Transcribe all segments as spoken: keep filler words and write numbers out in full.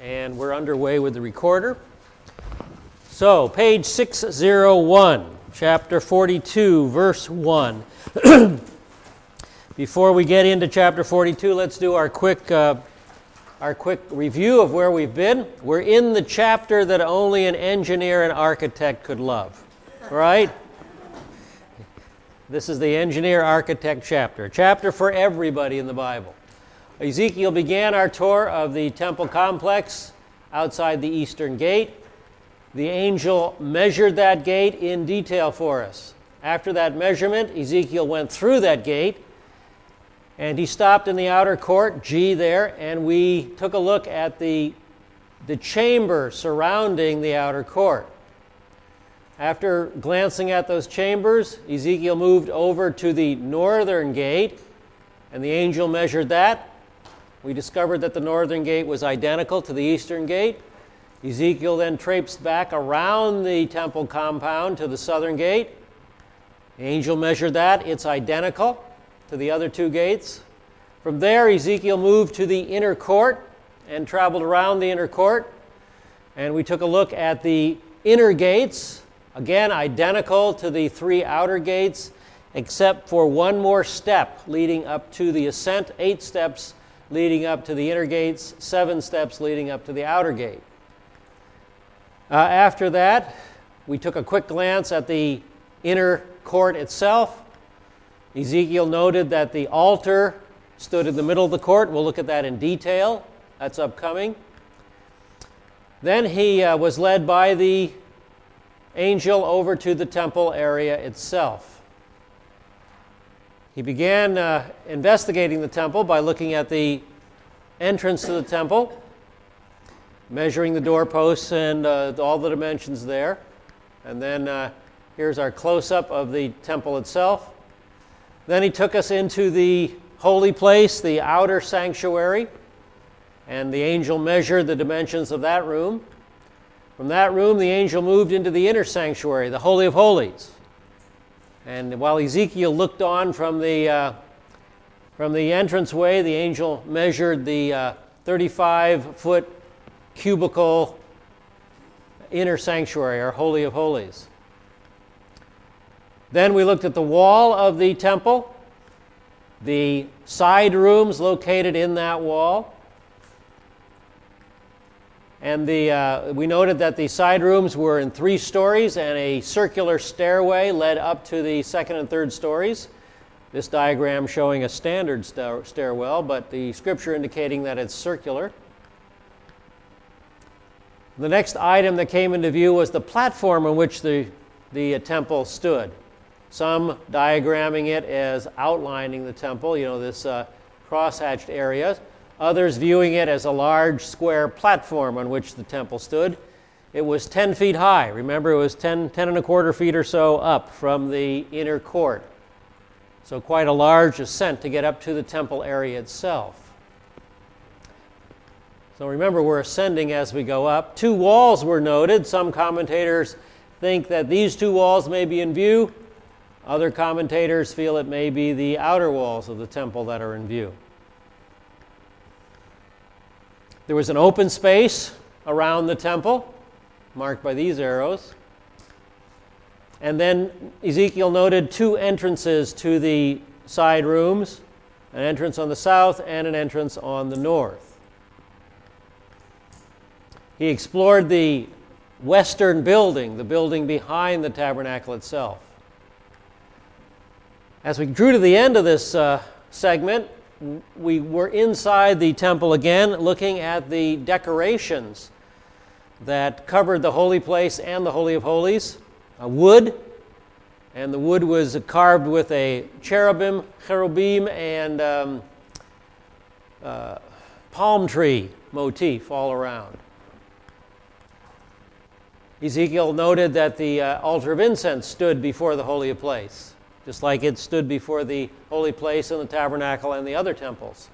and we're underway with the recorder. So, page six oh one, chapter forty-two, verse one. Before we get into chapter forty-two, let's do our quick uh, our quick review of where we've been. We're in the chapter that only an engineer and architect could love, right? This is the engineer-architect chapter, a chapter for everybody in the Bible. Ezekiel began our tour of the temple complex outside the eastern gate. The angel measured that gate in detail for us. After that measurement, Ezekiel went through that gate, and he stopped in the outer court, G there, and we took a look at the, the chamber surrounding the outer court. After glancing at those chambers, Ezekiel moved over to the northern gate, and the angel measured that. We discovered that the northern gate was identical to the eastern gate. Ezekiel then traipsed back around the temple compound to the southern gate. The angel measured that. It's identical to the other two gates. From there, Ezekiel moved to the inner court and traveled around the inner court. And we took a look at the inner gates, again identical to the three outer gates, except for one more step leading up to the ascent, eight steps leading up to the inner gates, seven steps leading up to the outer gate. Uh, after that, we took a quick glance at the inner court itself. Ezekiel noted that the altar stood in the middle of the court. We'll look at that in detail. That's upcoming. Then he uh, was led by the angel over to the temple area itself. He began uh, investigating the temple by looking at the entrance to the temple, measuring the doorposts and uh, all the dimensions there. And then uh, here's our close-up of the temple itself. Then he took us into the holy place, the outer sanctuary, and the angel measured the dimensions of that room. From that room, the angel moved into the inner sanctuary, the Holy of Holies. And while Ezekiel looked on from the uh, from the entranceway, the angel measured the uh, thirty-five foot cubical inner sanctuary, our Holy of Holies. Then we looked at the wall of the temple, the side rooms located in that wall. And the, uh, we noted that the side rooms were in three stories, and a circular stairway led up to the second and third stories. This diagram showing a standard sta- stairwell, but the scripture indicating that it's circular. The next item that came into view was the platform on which the, the uh, temple stood. Some diagramming it as outlining the temple, you know, this uh, crosshatched area. Others viewing it as a large square platform on which the temple stood. It was ten feet high. Remember, it was ten, ten and a quarter feet or so up from the inner court. So quite a large ascent to get up to the temple area itself. So remember, we're ascending as we go up. Two walls were noted. Some commentators think that these two walls may be in view. Other commentators feel it may be the outer walls of the temple that are in view. There was an open space around the temple, marked by these arrows. And then Ezekiel noted two entrances to the side rooms, an entrance on the south and an entrance on the north. He explored the western building, the building behind the tabernacle itself. As we drew to the end of this uh, segment, we were inside the temple again, looking at the decorations that covered the holy place and the Holy of Holies. A wood, and the wood was carved with a cherubim, cherubim, and um, uh, palm tree motif all around. Ezekiel noted that the uh, altar of incense stood before the holy place, just like it stood before the holy place in the tabernacle and the other temples.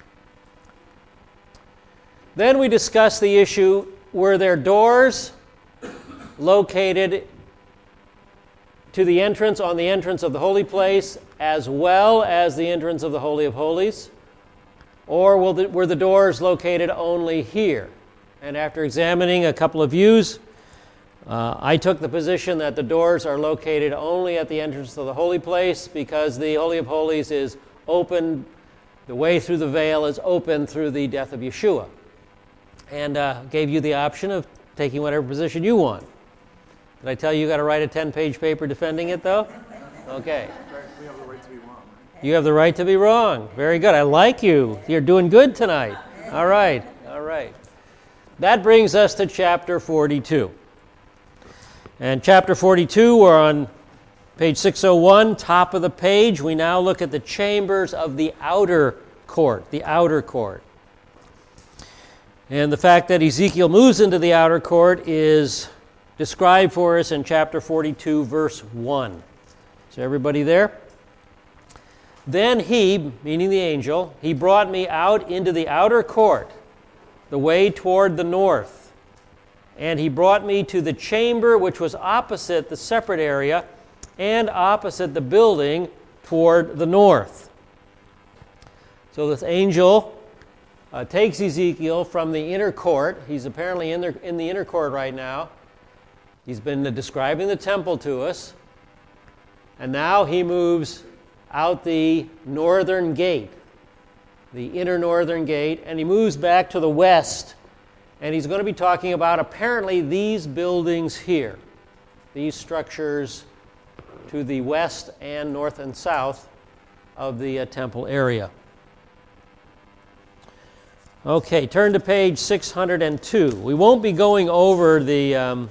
Then we discussed the issue, were there doors located to the entrance, on the entrance of the holy place, as well as the entrance of the Holy of Holies? Or were the doors located only here? And after examining a couple of views, uh, I took the position that the doors are located only at the entrance to the holy place, because the Holy of Holies is open, the way through the veil is open through the death of Yeshua. And uh, gave you the option of taking whatever position you want. Did I tell you you got to write a ten-page paper defending it, though? Okay. We have the right to be wrong. You have the right to be wrong. Very good. I like you. You're doing good tonight. All right. All right. That brings us to chapter forty-two. And chapter forty-two, we're on page six oh one, top of the page. We now look at the chambers of the outer court, the outer court. And the fact that Ezekiel moves into the outer court is described for us in chapter forty-two, verse one. So everybody there? Then he, meaning the angel, he brought me out into the outer court, the way toward the north. And he brought me to the chamber which was opposite the separate area and opposite the building toward the north. So this angel uh, takes Ezekiel from the inner court. He's apparently in, the in the inner court right now. He's been uh, describing the temple to us. And now he moves out the northern gate, the inner northern gate, and he moves back to the west. And he's going to be talking about apparently these buildings here, these structures to the west and north and south of the uh, temple area. Okay, turn to page six hundred two. We won't be going over the um,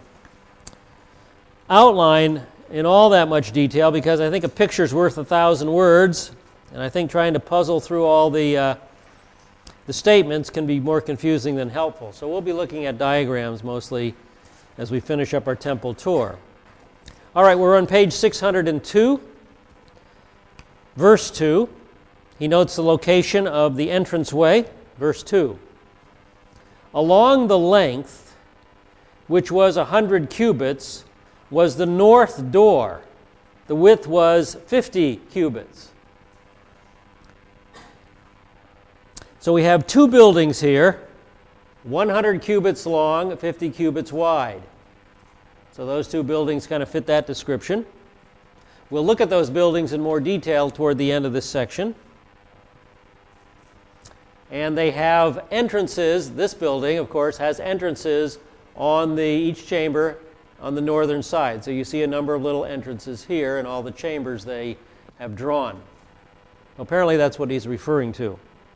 outline in all that much detail, because I think a picture's worth a thousand words, and I think trying to puzzle through all the uh, the statements can be more confusing than helpful. So we'll be looking at diagrams mostly as we finish up our temple tour. All right, we're on page six hundred two, verse two. He notes the location of the entranceway, verse two. Along the length, which was a hundred cubits, was the north door. The width was fifty cubits. So we have two buildings here, one hundred cubits long, fifty cubits wide. So those two buildings kind of fit that description. We'll look at those buildings in more detail toward the end of this section. And they have entrances. This building, of course, has entrances on the each chamber on the northern side. So you see a number of little entrances here and all the chambers they have drawn. Apparently that's what he's referring to.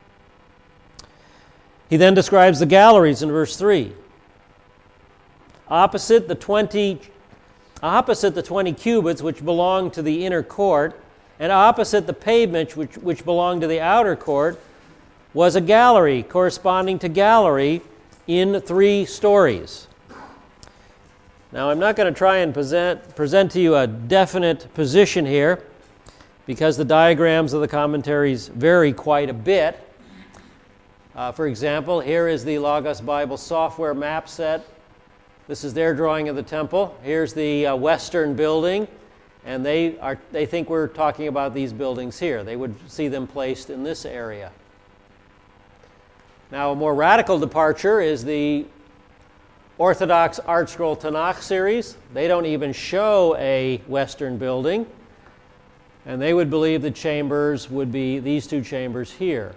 He then describes the galleries in verse three. Opposite the twenty, opposite the twenty cubits which belong to the inner court, and opposite the pavement which, which belonged to the outer court, was a gallery corresponding to gallery in three stories. Now, I'm not going to try and present, present to you a definite position here, because the diagrams of the commentaries vary quite a bit. Uh, for example, here is the Logos Bible software map set. This is their drawing of the temple. Here's the uh, western building, and they are they think we're talking about these buildings here. They would see them placed in this area. Now, a more radical departure is the Orthodox Art Scroll Tanakh series. They don't even show a western building, and they would believe the chambers would be these two chambers here.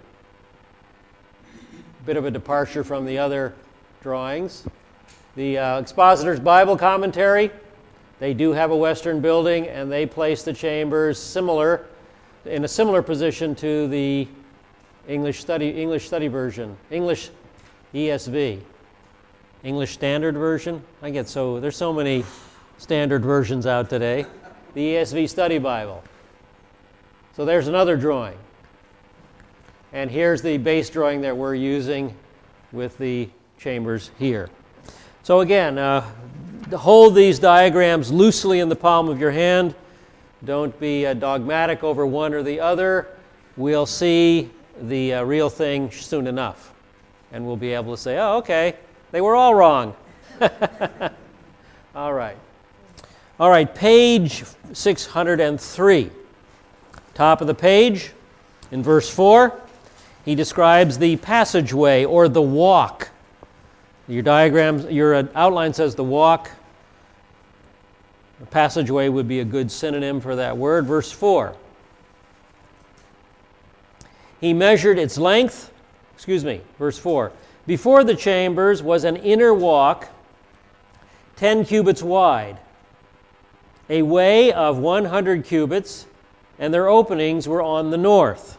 Bit of a departure from the other drawings. The uh, Expositor's Bible Commentary, they do have a western building, and they place the chambers similar, in a similar position to the English study English study version, English E S V, English Standard Version. I get so there's so many standard versions out today. The E S V Study Bible. So there's another drawing. And here's the base drawing that we're using with the chambers here. So again, uh, hold these diagrams loosely in the palm of your hand. Don't be uh, dogmatic over one or the other. We'll see the uh, real thing soon enough. And we'll be able to say, oh, okay, they were all wrong. All right. All right, page six hundred three. Top of the page, in verse four. He describes the passageway or the walk. Your diagram, your uh, outline says the walk. The passageway would be a good synonym for that word. Verse four. He measured its length, excuse me, verse four. Before the chambers was an inner walk, ten cubits wide, a way of one hundred cubits, and their openings were on the north.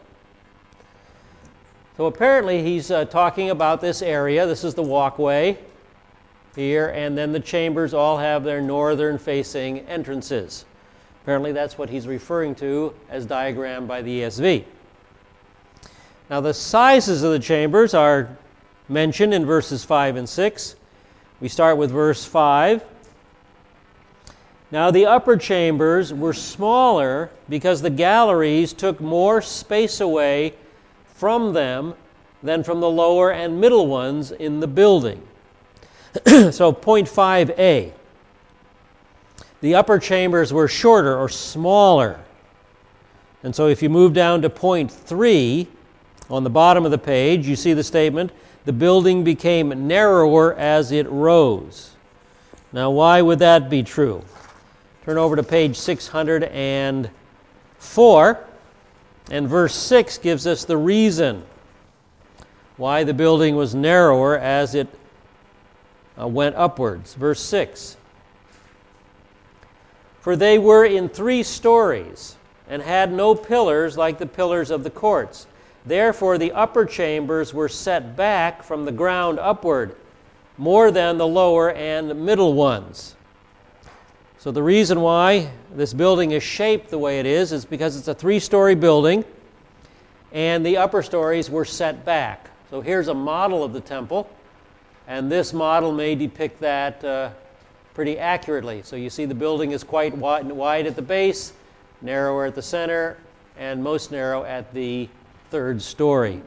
So apparently he's uh, talking about this area. This is the walkway here, and then the chambers all have their northern-facing entrances. Apparently that's what he's referring to as diagrammed by the E S V. Now the sizes of the chambers are mentioned in verses five and six. We start with verse five. Now the upper chambers were smaller because the galleries took more space away from them than from the lower and middle ones in the building. So point five A. The upper chambers were shorter or smaller. And so if you move down to point three, on the bottom of the page, you see the statement, the building became narrower as it rose. Now, why would that be true? Turn over to page six hundred four, and verse six gives us the reason why the building was narrower as it uh, went upwards. Verse six. For they were in three stories and had no pillars like the pillars of the courts. Therefore, the upper chambers were set back from the ground upward, more than the lower and middle ones. So the reason why this building is shaped the way it is is because it's a three-story building, and the upper stories were set back. So here's a model of the temple, and this model may depict that uh, pretty accurately. So you see the building is quite wide, wide at the base, narrower at the center, and most narrow at the third story.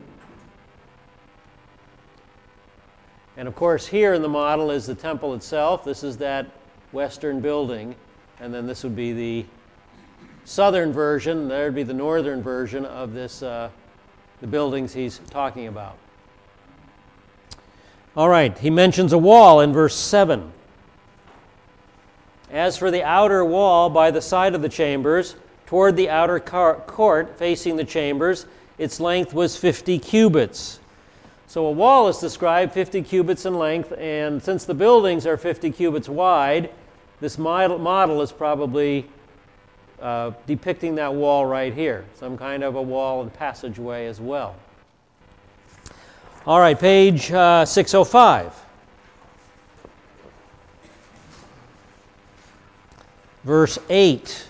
And of course here in the model is the temple itself. This is that western building, and then this would be the southern version. There would be the northern version of this, uh, the buildings he's talking about. All right, he mentions a wall in verse seven. As for the outer wall by the side of the chambers, toward the outer court facing the chambers, its length was fifty cubits. So a wall is described fifty cubits in length, and since the buildings are fifty cubits wide, this model, model is probably uh, depicting that wall right here, some kind of a wall and passageway as well. All right, page uh, six oh five. Verse eight.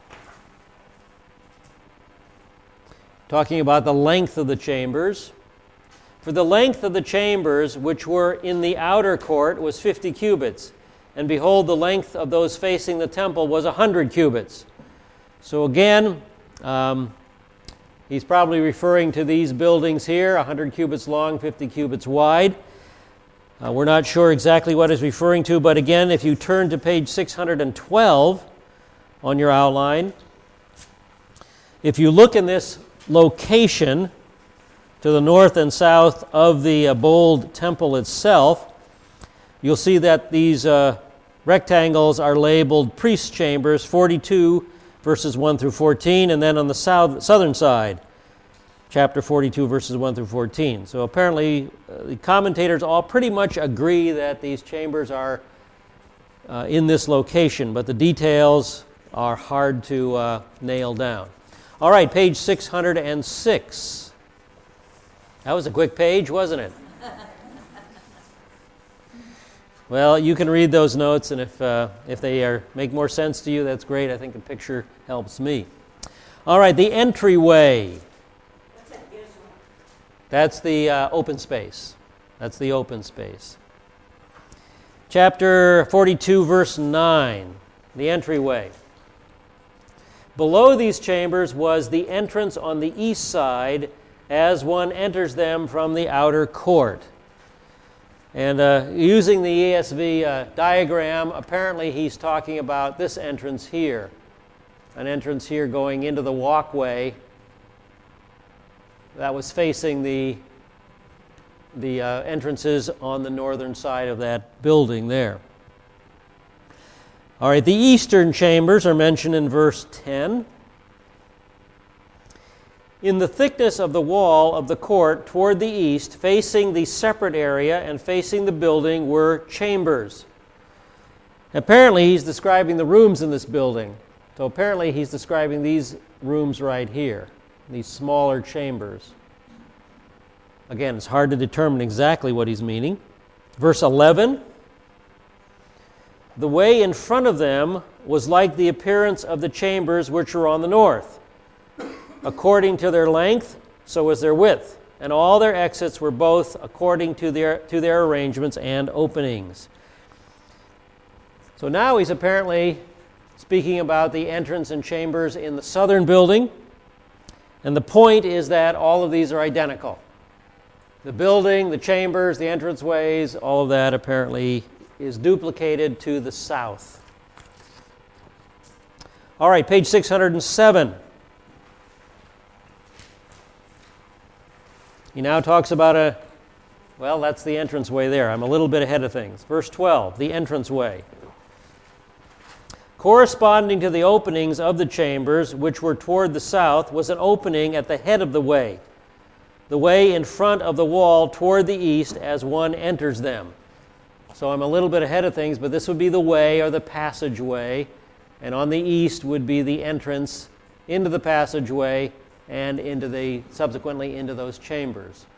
Talking about the length of the chambers. For the length of the chambers which were in the outer court was fifty cubits, and behold, the length of those facing the temple was a hundred cubits. So again, um, he's probably referring to these buildings here, a hundred cubits long, fifty cubits wide. Uh, we're not sure exactly what he's referring to, but again, if you turn to page six hundred twelve on your outline, if you look in this location to the north and south of the uh, bold temple itself, you'll see that these uh, rectangles are labeled priest chambers, forty-two verses one through fourteen, and then on the south, southern side, chapter forty-two verses one through fourteen. So apparently uh, the commentators all pretty much agree that these chambers are uh, in this location, but the details are hard to uh, nail down. All right, page six hundred six. That was a quick page, wasn't it? Well, you can read those notes, and if uh, if they are make more sense to you, that's great. I think the picture helps me. All right, the entryway. What's that gizmo? That's the uh, open space. That's the open space. Chapter forty-two, verse nine, the entryway. Below these chambers was the entrance on the east side as one enters them from the outer court. And uh, using the E S V uh, diagram, apparently he's talking about this entrance here. An entrance here going into the walkway that was facing the, the uh, entrances on the northern side of that building there. All right, the eastern chambers are mentioned in verse ten. In the thickness of the wall of the court toward the east, facing the separate area and facing the building, were chambers. Apparently, he's describing the rooms in this building. So apparently, he's describing these rooms right here, these smaller chambers. Again, it's hard to determine exactly what he's meaning. Verse eleven, the way in front of them was like the appearance of the chambers which were on the north. According to their length, so was their width, and all their exits were both according to their, to their arrangements and openings. So now he's apparently speaking about the entrance and chambers in the southern building, and the point is that all of these are identical. The building, the chambers, the entranceways, all of that apparently is duplicated to the south. All right, page six hundred seven. He now talks about a, well, that's the entranceway there. I'm a little bit ahead of things. Verse twelve, the entranceway. Corresponding to the openings of the chambers, which were toward the south, was an opening at the head of the way, the way in front of the wall toward the east as one enters them. So I'm a little bit ahead of things, but this would be the way or the passageway, and on the east would be the entrance into the passageway and into the subsequently into those chambers.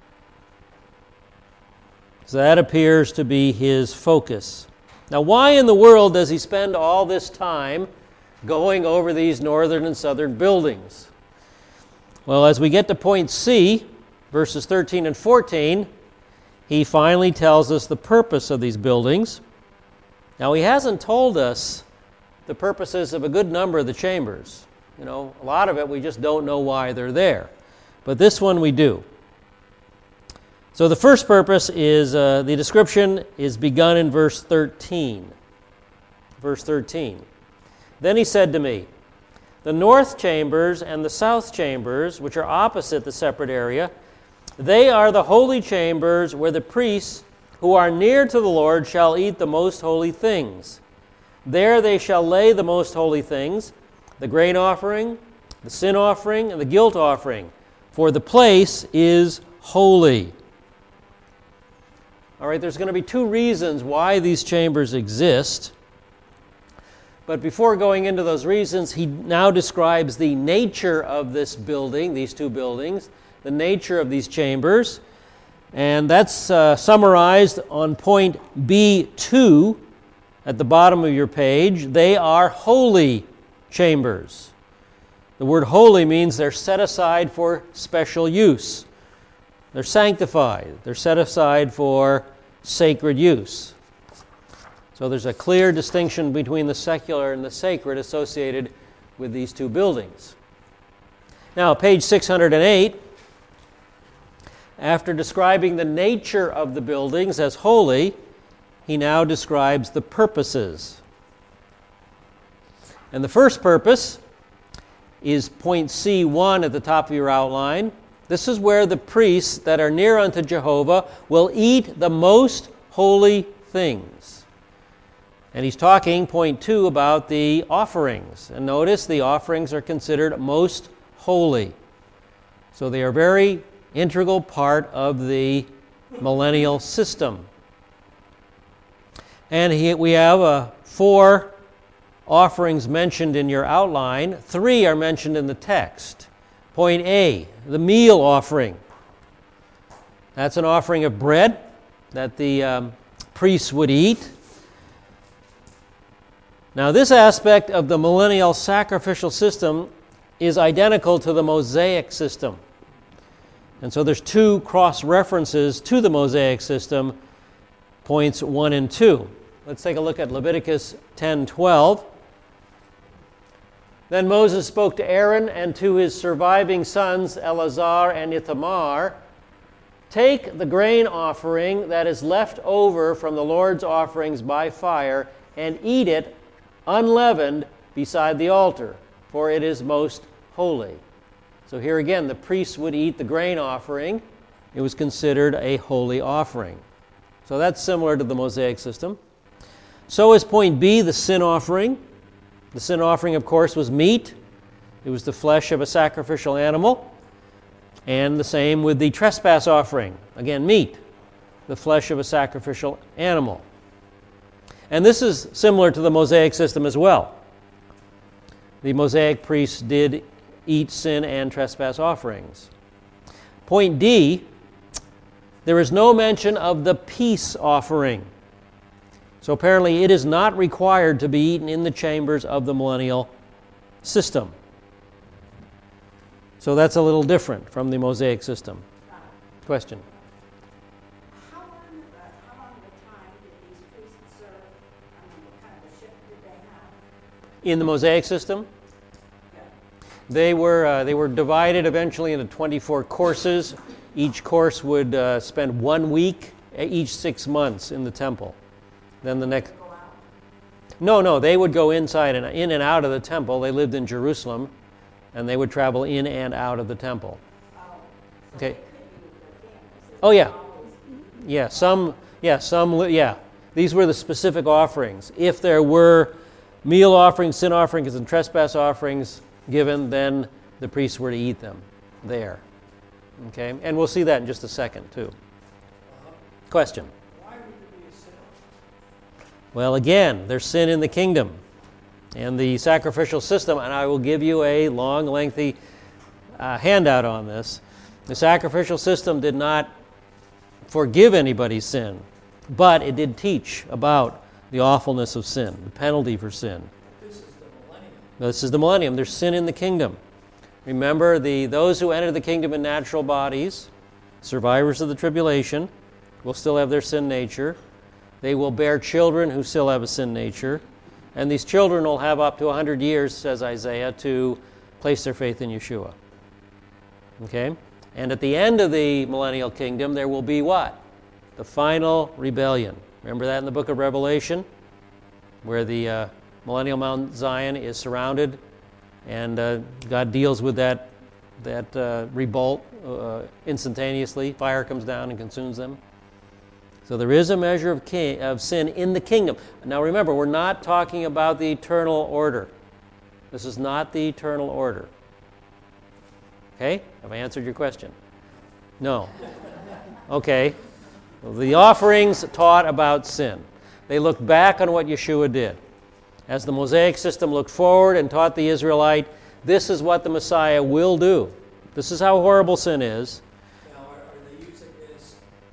So that appears to be his focus. Now, why in the world does he spend all this time going over these northern and southern buildings? Well, as we get to point C, verses thirteen and fourteen, he finally tells us the purpose of these buildings. Now, he hasn't told us the purposes of a good number of the chambers. You know, a lot of it we just don't know why they're there. But this one we do. So the first purpose is, uh, the description is begun in verse thirteen. Verse thirteen. Then he said to me, the north chambers and the south chambers, which are opposite the separate area, they are the holy chambers where the priests who are near to the Lord shall eat the most holy things. There they shall lay the most holy things, the grain offering, the sin offering, and the guilt offering, for the place is holy. All right, there's going to be two reasons why these chambers exist. But before going into those reasons, he now describes the nature of this building, these two buildings, the nature of these chambers. And that's uh, summarized on point B two at the bottom of your page. They are holy chambers. The word holy means they're set aside for special use. They're sanctified. They're set aside for sacred use. So there's a clear distinction between the secular and the sacred associated with these two buildings. Now, page six hundred eight, after describing the nature of the buildings as holy, he now describes the purposes. And the first purpose is point C one at the top of your outline. This is where the priests that are near unto Jehovah will eat the most holy things. And he's talking, point two, about the offerings. And notice the offerings are considered most holy. So they are a very integral part of the millennial system. And he, we have uh, four offerings mentioned in your outline. Three are mentioned in the text. Point A, the meal offering. That's an offering of bread that the um, priests would eat. Now, this aspect of the millennial sacrificial system is identical to the Mosaic system. And so there's two cross-references to the Mosaic system, points one and two. Let's take a look at Leviticus ten twelve. Then Moses spoke to Aaron and to his surviving sons, Eleazar and Ithamar, take the grain offering that is left over from the Lord's offerings by fire and eat it unleavened beside the altar, for it is most holy. So here again, the priests would eat the grain offering. it was considered a holy offering. So that's similar to the Mosaic system. So is point B, the sin offering. The sin offering, of course, was meat. It was the flesh of a sacrificial animal. And the same with the trespass offering. Again, meat, the flesh of a sacrificial animal. And this is similar to the Mosaic system as well. The Mosaic priests did eat sin and trespass offerings. Point D, there is no mention of the peace offering. So apparently it is not required to be eaten in the chambers of the millennial system. So that's a little different from the Mosaic system. Question? How long, uh, how long of a time did these priests serve? I mean, what kind of a shift did they have? In the Mosaic system, Yeah. they were uh, they were divided eventually into twenty-four courses. Each course would uh, spend one week each six months in the temple. Then the next. Go out. No, no, they would go inside and in and out of the temple. They lived in Jerusalem, and they would travel in and out of the temple. Oh, so Okay. they could be with their families. They Oh, yeah. would always be- Yeah, some, yeah, some, li- yeah. These were the specific offerings. If there were meal offerings, sin offerings, and trespass offerings given, then the priests were to eat them there. Okay, and we'll see that in just a second too. Question? Why would there be a sin offering? Well, again, there's sin in the kingdom and the sacrificial system, and I will give you a long, lengthy uh, handout on this. The sacrificial system did not forgive anybody's sin, but it did teach about the awfulness of sin, the penalty for sin. This is the millennium. This is the millennium. There's sin in the kingdom. Remember, the those who enter the kingdom in natural bodies, survivors of the tribulation, will still have their sin nature. They will bear children who still have a sin nature. And these children will have up to one hundred years, says Isaiah, to place their faith in Yeshua. Okay? And at the end of the millennial kingdom, there will be what? The final rebellion. Remember that in the book of Revelation? Where the uh, millennial Mount Zion is surrounded, and uh, God deals with that, that uh, revolt uh, instantaneously. Fire comes down and consumes them. So there is a measure of, king, of sin in the kingdom. Now remember, we're not talking about the eternal order. This is not the eternal order. Okay? Have I answered your question? No. Okay. Well, the offerings taught about sin. They look back on what Yeshua did. As the Mosaic system looked forward and taught the Israelite, this is what the Messiah will do. This is how horrible sin is. Now, are, are they using this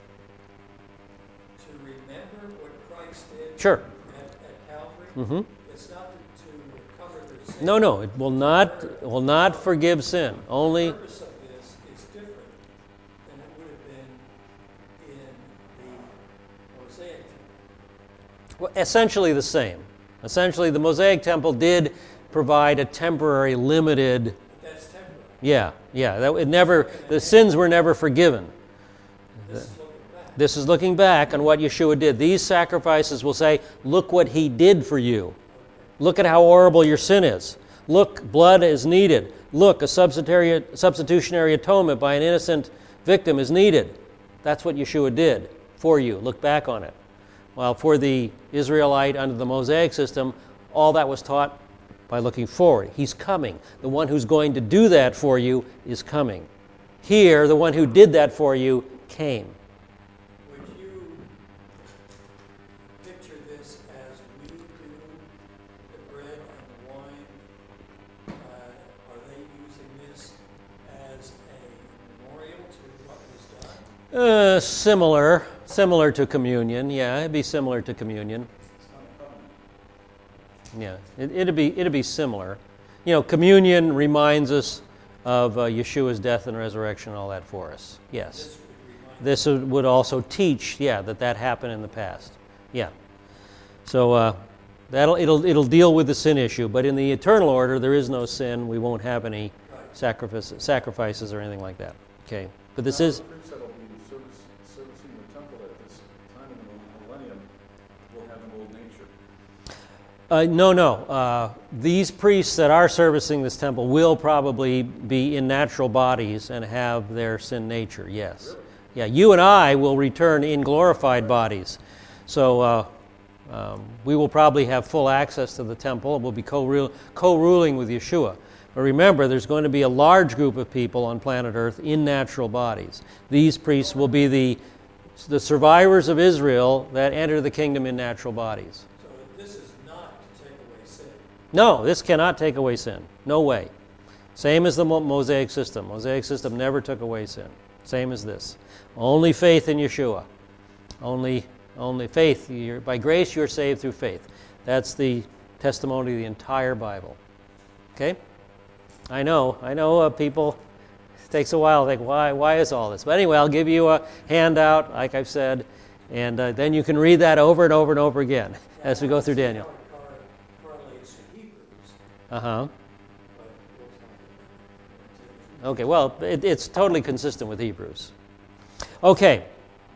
to remember what Christ did Sure. at, at Calvary? Mm-hmm. It's not to, to cover their sin. No, no, it will not, Or- will not so forgive sin. Only, The purpose of this is different than it would have been in the Mosaic temple. well, essentially the same. Essentially, the Mosaic temple did provide a temporary, limited. But that's temporary. Yeah, yeah. That it never. The sins were never forgiven. This is looking back. This is looking back on what Yeshua did. These sacrifices will say, "Look what He did for you. Look at how horrible your sin is. Look, blood is needed. Look, a substitutionary, substitutionary atonement by an innocent victim is needed." That's what Yeshua did for you. Look back on it. While for the Israelite under the Mosaic system, all that was taught by looking forward. He's coming. The one who's going to do that for you is coming. Here, the one who did that for you came. Would you picture this as we do the bread and the wine? Uh, are they using this as a memorial to what was done? Uh, similar, similar to communion. Yeah, it'd be similar to communion. It's not a covenant. Yeah, it, it'd be it'd be similar. You know, communion reminds us of uh, Yeshua's death and resurrection and all that for us. Yes. This would remind This would would also teach, yeah, that that happened in the past. Yeah. So uh, that'll it'll it'll deal with the sin issue, but in the eternal order, there is no sin. We won't have any Right. sacrifices, sacrifices or anything like that. Okay. But this Now, is the priests that will be service, servicing the temple at this time in the millennium will have an old nature. uh, no, no. Uh, these priests that are servicing this temple will probably be in natural bodies and have their sin nature. Yes. Really? Yeah, you and I will return in glorified bodies. So uh, um, we will probably have full access to the temple. We'll be co-rule, co-ruling with Yeshua. But remember, there's going to be a large group of people on planet Earth in natural bodies. These priests will be the, the survivors of Israel that enter the kingdom in natural bodies. So this is not to take away sin. No, this cannot take away sin. No way. Same as the Mo- Mosaic system. Mosaic system never took away sin. Same as this. Only faith in Yeshua. Only, only faith. You're, by grace you're saved through faith. That's the testimony of the entire Bible. Okay? I know, I know uh, people, it takes a while to think, why, why is all this? But anyway, I'll give you a handout, like I've said, and uh, then you can read that over and over and over again as we go through Daniel. How it cor- correlates to Hebrews, Uh-huh. but we'll talk about it. Okay, well, it, it's totally consistent with Hebrews. Okay.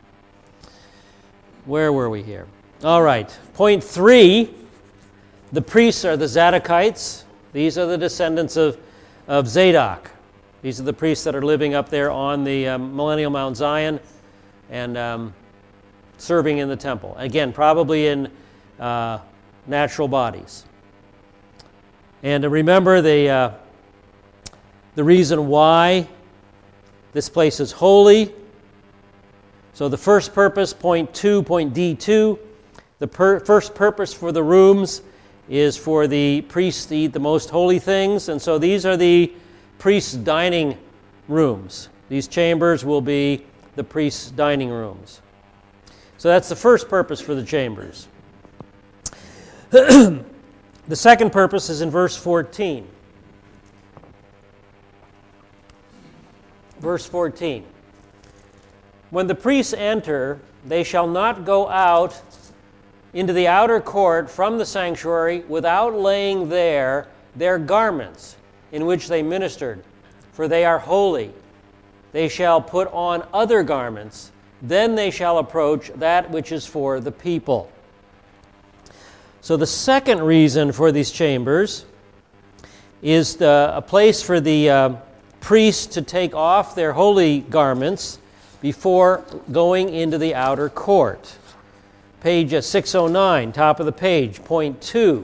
Where were we here? All right. Point three, the priests are the Zadokites. These are the descendants of, of Zadok. These are the priests that are living up there on the um, Millennial Mount Zion and um, serving in the temple. Again, probably in uh, natural bodies. And to remember the, uh, the reason why this place is holy. So the first purpose, point two, point D two, the per- first purpose for the rooms is for the priests to eat the most holy things. And so these are the priests' dining rooms. These chambers will be the priests' dining rooms. So that's the first purpose for the chambers. The second purpose is in verse fourteen. Verse fourteen. When the priests enter, they shall not go out into the outer court from the sanctuary without laying there their garments in which they ministered, for they are holy. They shall put on other garments, then they shall approach that which is for the people. So the second reason for these chambers is the, a place for the uh, priests to take off their holy garments before going into the outer court. Page six oh nine, top of the page, point two.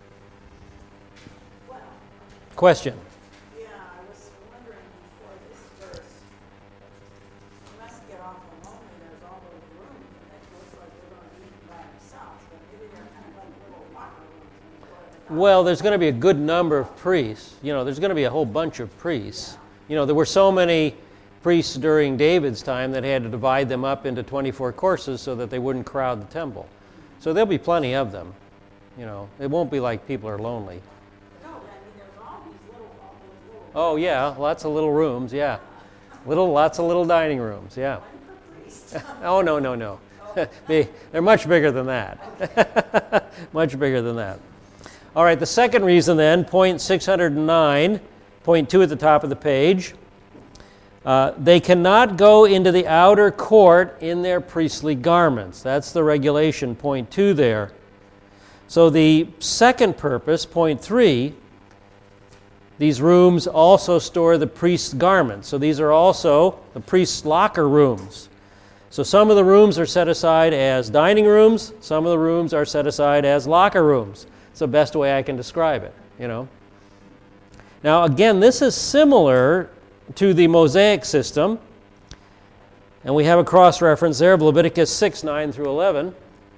Well, Question. yeah, I was wondering before this verse, it must get awful lonely. There's all those rooms, and it looks like they're going to be by themselves, but maybe they're kind of like little locker rooms when you go to the doctor. Well, there's going to be a good number of priests. You know, there's going to be a whole bunch of priests. You know, there were so many priests during David's time that had to divide them up into twenty-four courses so that they wouldn't crowd the temple. So there'll be plenty of them. You know, it won't be like people are lonely. No, but I mean, there's all these little, all those little. Oh yeah, lots of little rooms. Yeah, little, lots of little dining rooms. Yeah. One per priest. Oh no, no, no. They- They're much bigger than that. Much bigger than that. All right. The second reason then, point six oh nine, point two at the top of the page. Uh, they cannot go into the outer court in their priestly garments. That's the regulation, point two there. So the second purpose, point three, these rooms also store the priest's garments. So these are also the priest's locker rooms. So some of the rooms are set aside as dining rooms. Some of the rooms are set aside as locker rooms. It's the best way I can describe it, you know. Now again, this is similar to the Mosaic system. And we have a cross-reference there of Leviticus six, nine through eleven.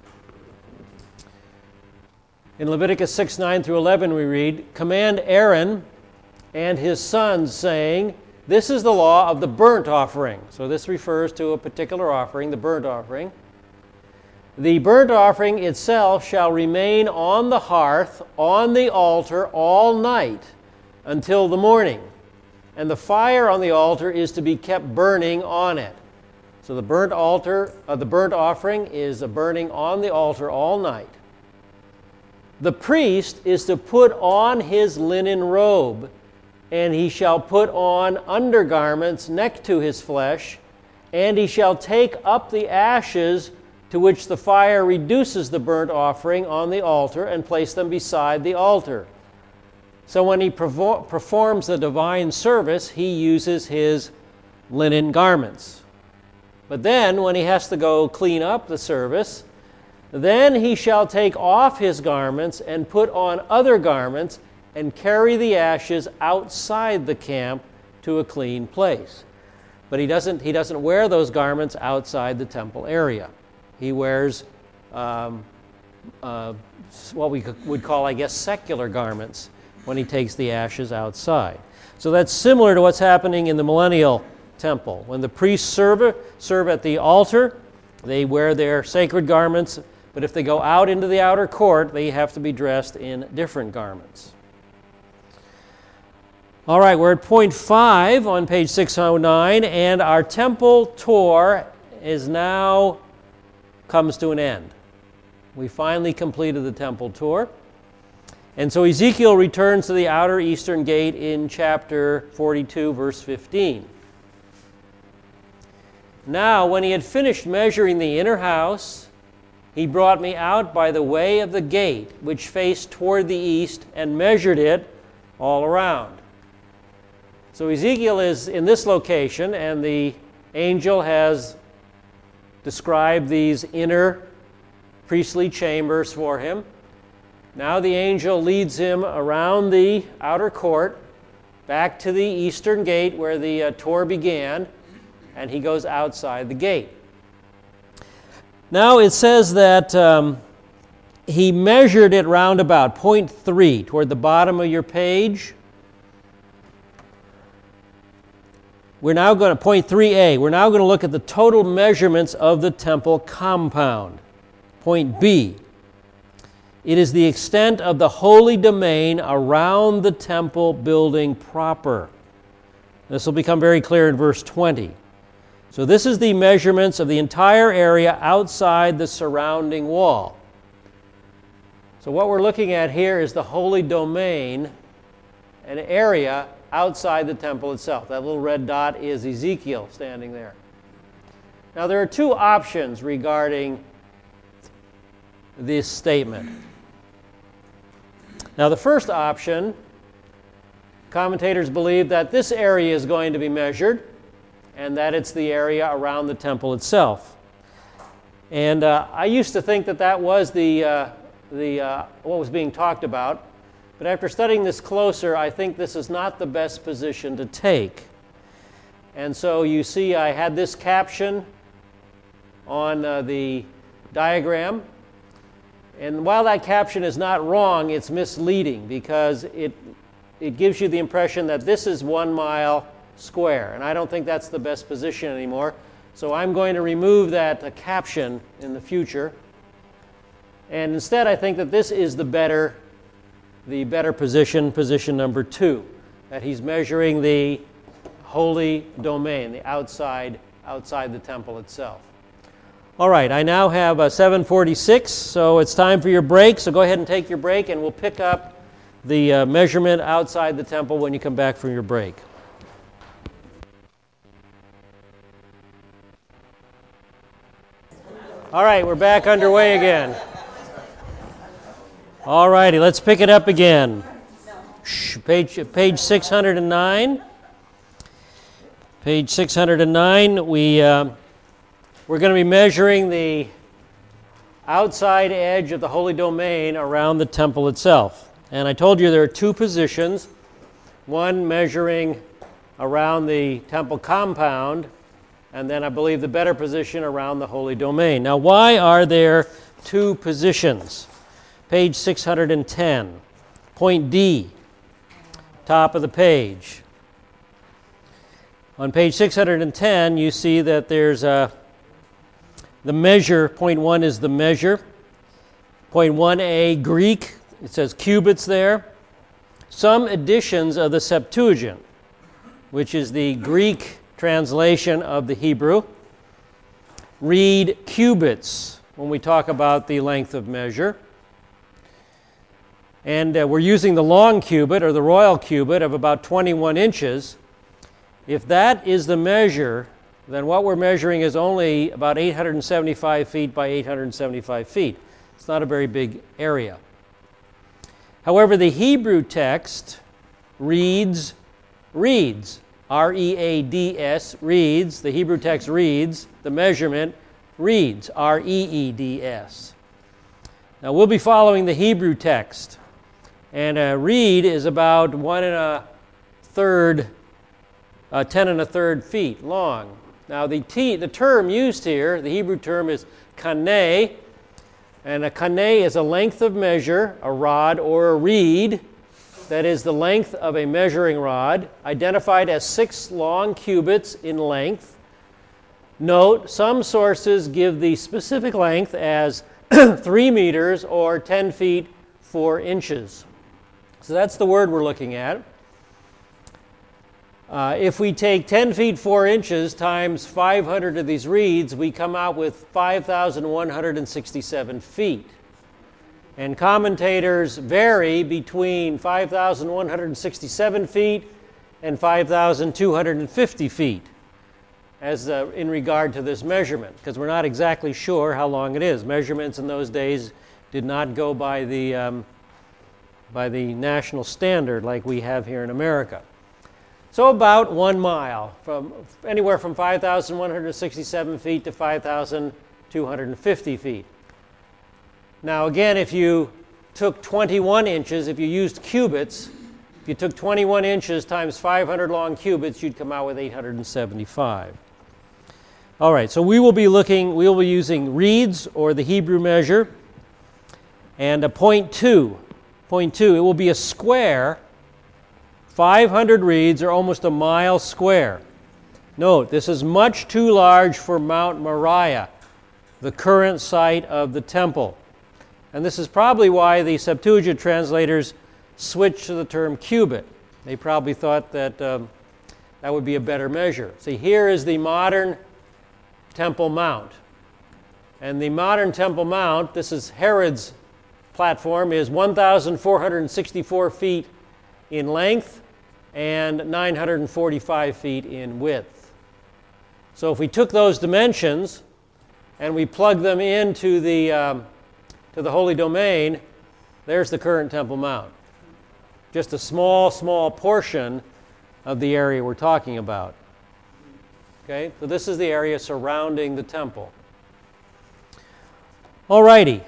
In Leviticus six, nine through eleven we read, "Command Aaron and his sons, saying, this is the law of the burnt offering." So this refers to a particular offering, the burnt offering. "The burnt offering itself shall remain on the hearth, on the altar, all night until the morning. And the fire on the altar is to be kept burning on it." So the burnt altar, uh, the burnt offering is a burning on the altar all night. "The priest is to put on his linen robe, and he shall put on undergarments next to his flesh, and he shall take up the ashes to which the fire reduces the burnt offering on the altar and place them beside the altar. So when he perfor- performs the divine service, he uses his linen garments." But then, when he has to go clean up the service, then he shall take off his garments and put on other garments and carry the ashes outside the camp to a clean place. But he doesn't, he doesn't wear those garments outside the temple area. He wears um, uh, what we would call, I guess, secular garments when he takes the ashes outside. So that's similar to what's happening in the millennial temple. When the priests serve, serve at the altar, they wear their sacred garments, but if they go out into the outer court, they have to be dressed in different garments. All right, we're at point five on page six oh nine, and our temple tour is now comes to an end. We finally completed the temple tour. And so Ezekiel returns to the outer eastern gate in chapter forty-two, verse fifteen. Now, when he had finished measuring the inner house, he brought me out by the way of the gate, which faced toward the east, and measured it all around. So Ezekiel is in this location, and the angel has described these inner priestly chambers for him. Now the angel leads him around the outer court, back to the eastern gate where the uh, tour began, and he goes outside the gate. Now it says that um, he measured it round about, point three, toward the bottom of your page. We're now going to, point three A, we're now going to look at the total measurements of the temple compound. Point B, it is the extent of the holy domain around the temple building proper. This will become very clear in verse twenty. So this is the measurements of the entire area outside the surrounding wall. So what we're looking at here is the holy domain, an area outside the temple itself. That little red dot is Ezekiel standing there. Now there are two options regarding this statement. Now the first option, commentators believe that this area is going to be measured and that it's the area around the temple itself. And uh, I used to think that that was the, uh, the uh, what was being talked about. But after studying this closer, I think this is not the best position to take. And so you see I had this caption on uh, the diagram. And while that caption is not wrong, it's misleading because it, it gives you the impression that this is one mile square. And I don't think that's the best position anymore. So I'm going to remove that uh, caption in the future. And instead I think that this is the better the better position, position number two, that he's measuring the holy domain, the outside, outside the temple itself. All right, I now have a seven forty-six, so it's time for your break. So go ahead and take your break, and we'll pick up the uh, measurement outside the temple when you come back from your break. All right, we're back underway again. All righty, let's pick it up again. Shh, page, page six oh nine. Page six oh nine, we, uh, we're going to be measuring the outside edge of the holy domain around the temple itself. And I told you there are two positions, one measuring around the temple compound, and then I believe the better position around the holy domain. Now, why are there two positions? Page six hundred ten, point D, top of the page. On page six hundred ten, you see that there's a, the measure, point one is the measure. Point one A, Greek, it says cubits there. Some editions of the Septuagint, which is the Greek translation of the Hebrew, read cubits when we talk about the length of measure. And uh, we're using the long cubit, or the royal cubit, of about twenty-one inches. If that is the measure, then what we're measuring is only about eight hundred seventy-five feet by eight hundred seventy-five feet. It's not a very big area. However, the Hebrew text reads, reads, R E A D S, reeds, the Hebrew text reads, the measurement reads, R E E D S. Now we'll be following the Hebrew text, and a reed is about one and a third, uh, ten and a third feet long. Now the, t, the term used here, the Hebrew term is kaneh, and a kaneh is a length of measure, a rod or a reed, that is the length of a measuring rod, identified as six long cubits in length. Note, some sources give the specific length as three meters or ten feet, four inches. So that's the word we're looking at. Uh, if we take ten feet, four inches times five hundred of these reeds, we come out with five thousand one hundred sixty-seven feet. And commentators vary between five thousand one hundred sixty-seven feet and five thousand two hundred fifty feet as uh, in regard to this measurement, because we're not exactly sure how long it is. Measurements in those days did not go by the, um, by the national standard like we have here in America. So about one mile, from anywhere from five thousand one hundred sixty-seven feet to five thousand two hundred fifty feet. Now again, if you took twenty-one inches, if you used cubits, if you took twenty-one inches times five hundred long cubits, you'd come out with eight hundred seventy-five. All right, so we will be looking, we will be using reeds or the Hebrew measure, and a point two. Point two, it will be a square. five hundred reeds are almost a mile square. Note, this is much too large for Mount Moriah, the current site of the temple. And this is probably why the Septuagint translators switched to the term cubit. They probably thought that um, that would be a better measure. See, here is the modern Temple Mount. And the modern Temple Mount, this is Herod's platform, is one thousand four hundred sixty-four feet in length and nine hundred forty-five feet in width. So if we took those dimensions and we plug them into the um, to the Holy Domain, there's the current Temple Mount. Just a small, small portion of the area we're talking about. Okay, so this is the area surrounding the temple. All righty.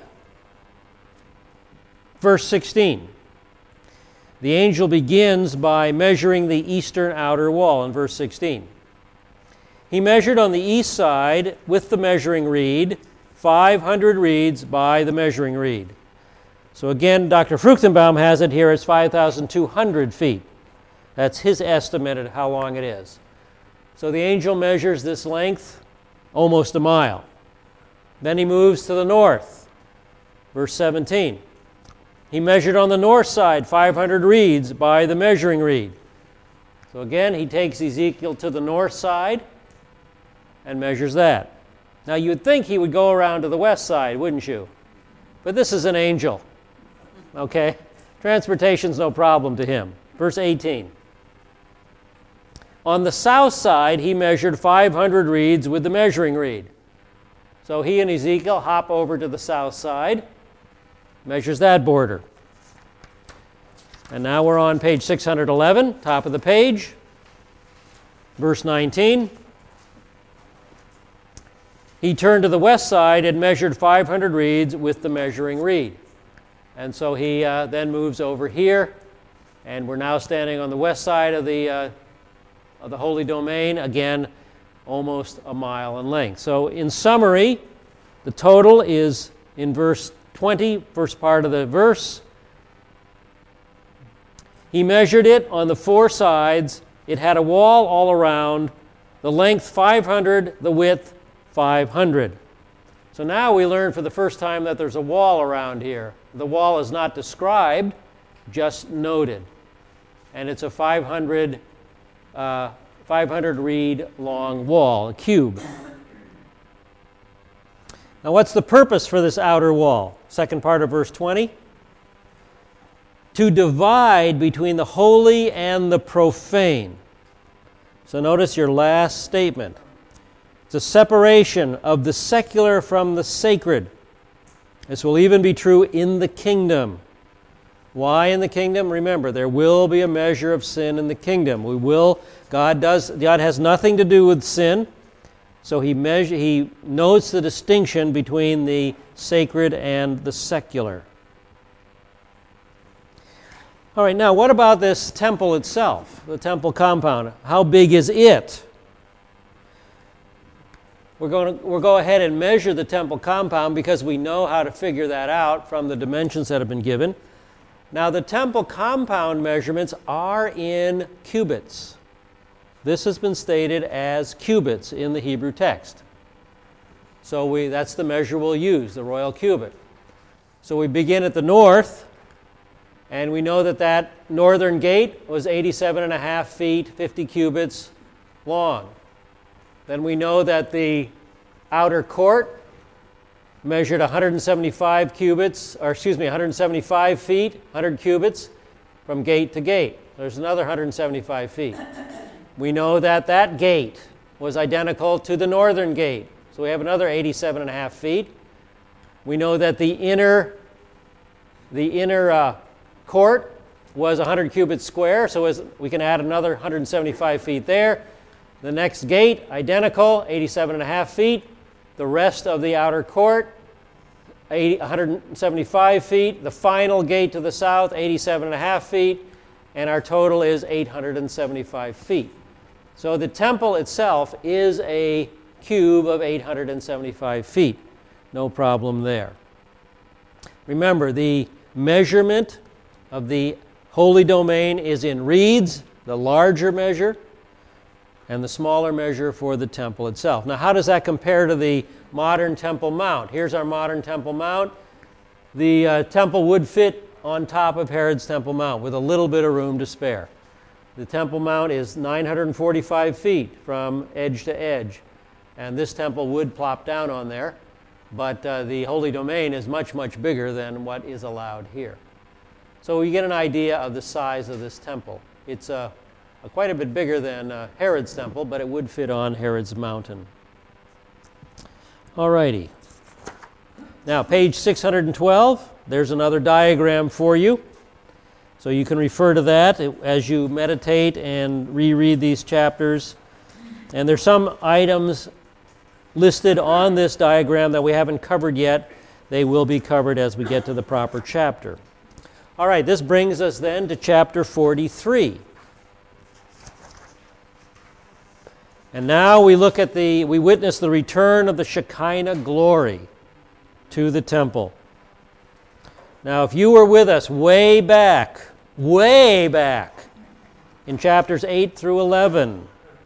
Verse sixteen. The angel begins by measuring the eastern outer wall in verse sixteen. He measured on the east side with the measuring reed five hundred reeds by the measuring reed. So again, Doctor Fruchtenbaum has it here as five thousand two hundred feet. That's his estimate of how long it is. So the angel measures this length, almost a mile. Then he moves to the north. Verse seventeen. He measured on the north side five hundred reeds by the measuring reed. So again, he takes Ezekiel to the north side and measures that. Now you'd think he would go around to the west side, wouldn't you? But this is an angel. Okay? Transportation's no problem to him. Verse eighteen. On the south side, he measured five hundred reeds with the measuring reed. So he and Ezekiel hop over to the south side, measures that border. And now we're on page six hundred eleven, top of the page, verse nineteen. He turned to the west side and measured five hundred reeds with the measuring reed. And so he uh, then moves over here, and we're now standing on the west side of the, uh, of the Holy Domain, again, almost a mile in length. So in summary, the total is in verse twenty, first part of the verse. He measured it on the four sides. It had a wall all around, the length five hundred, the width five hundred. So now we learn for the first time that there's a wall around here. The wall is not described, just noted. And it's a five hundred, uh, five hundred reed long wall, a cube. Now what's the purpose for this outer wall? Second part of verse twenty. To divide between the holy and the profane. So notice your last statement. It's a separation of the secular from the sacred. This will even be true in the kingdom. Why in the kingdom? Remember, there will be a measure of sin in the kingdom. We will, God does, God has nothing to do with sin, so he measure, he notes the distinction between the sacred and the secular. All right, now what about this temple itself, the temple compound? How big is it? We're going to we'll go ahead and measure the temple compound because we know how to figure that out from the dimensions that have been given. Now, the temple compound measurements are in cubits. This has been stated as cubits in the Hebrew text. So we, that's the measure we'll use, the royal cubit. So we begin at the north, and we know that that northern gate was eighty-seven and a half feet, fifty cubits long. Then we know that the outer court measured one hundred seventy-five cubits, or excuse me, one hundred seventy-five feet, one hundred cubits from gate to gate. There's another one hundred seventy-five feet. We know that that gate was identical to the northern gate. So we have another eighty-seven and a half feet. We know that the inner, the inner uh, court was one hundred cubits square, so as we can add another one hundred seventy-five feet there. The next gate, identical, eighty-seven and a half feet. The rest of the outer court, one hundred seventy-five feet. The final gate to the south, eighty-seven and a half feet. And our total is eight hundred seventy-five feet. So the temple itself is a cube of eight hundred seventy-five feet. No problem there. Remember, the measurement of the holy domain is in reeds, the larger measure, and the smaller measure for the temple itself. Now, how does that compare to the modern Temple Mount? Here's our modern Temple Mount. The uh, temple would fit on top of Herod's Temple Mount with a little bit of room to spare. The Temple Mount is nine hundred forty-five feet from edge to edge, and this temple would plop down on there, but uh, the holy domain is much, much bigger than what is allowed here. So you get an idea of the size of this temple. It's a uh, Uh, quite a bit bigger than uh, Herod's temple, but it would fit on Herod's mountain. All righty. Now, page six hundred twelve, there's another diagram for you. So you can refer to that as you meditate and reread these chapters. And there's some items listed on this diagram that we haven't covered yet. They will be covered as we get to the proper chapter. All right, this brings us then to chapter forty-three. And now we look at the, we witness the return of the Shekinah glory to the temple. Now, if you were with us way back, way back in chapters eight through eleven,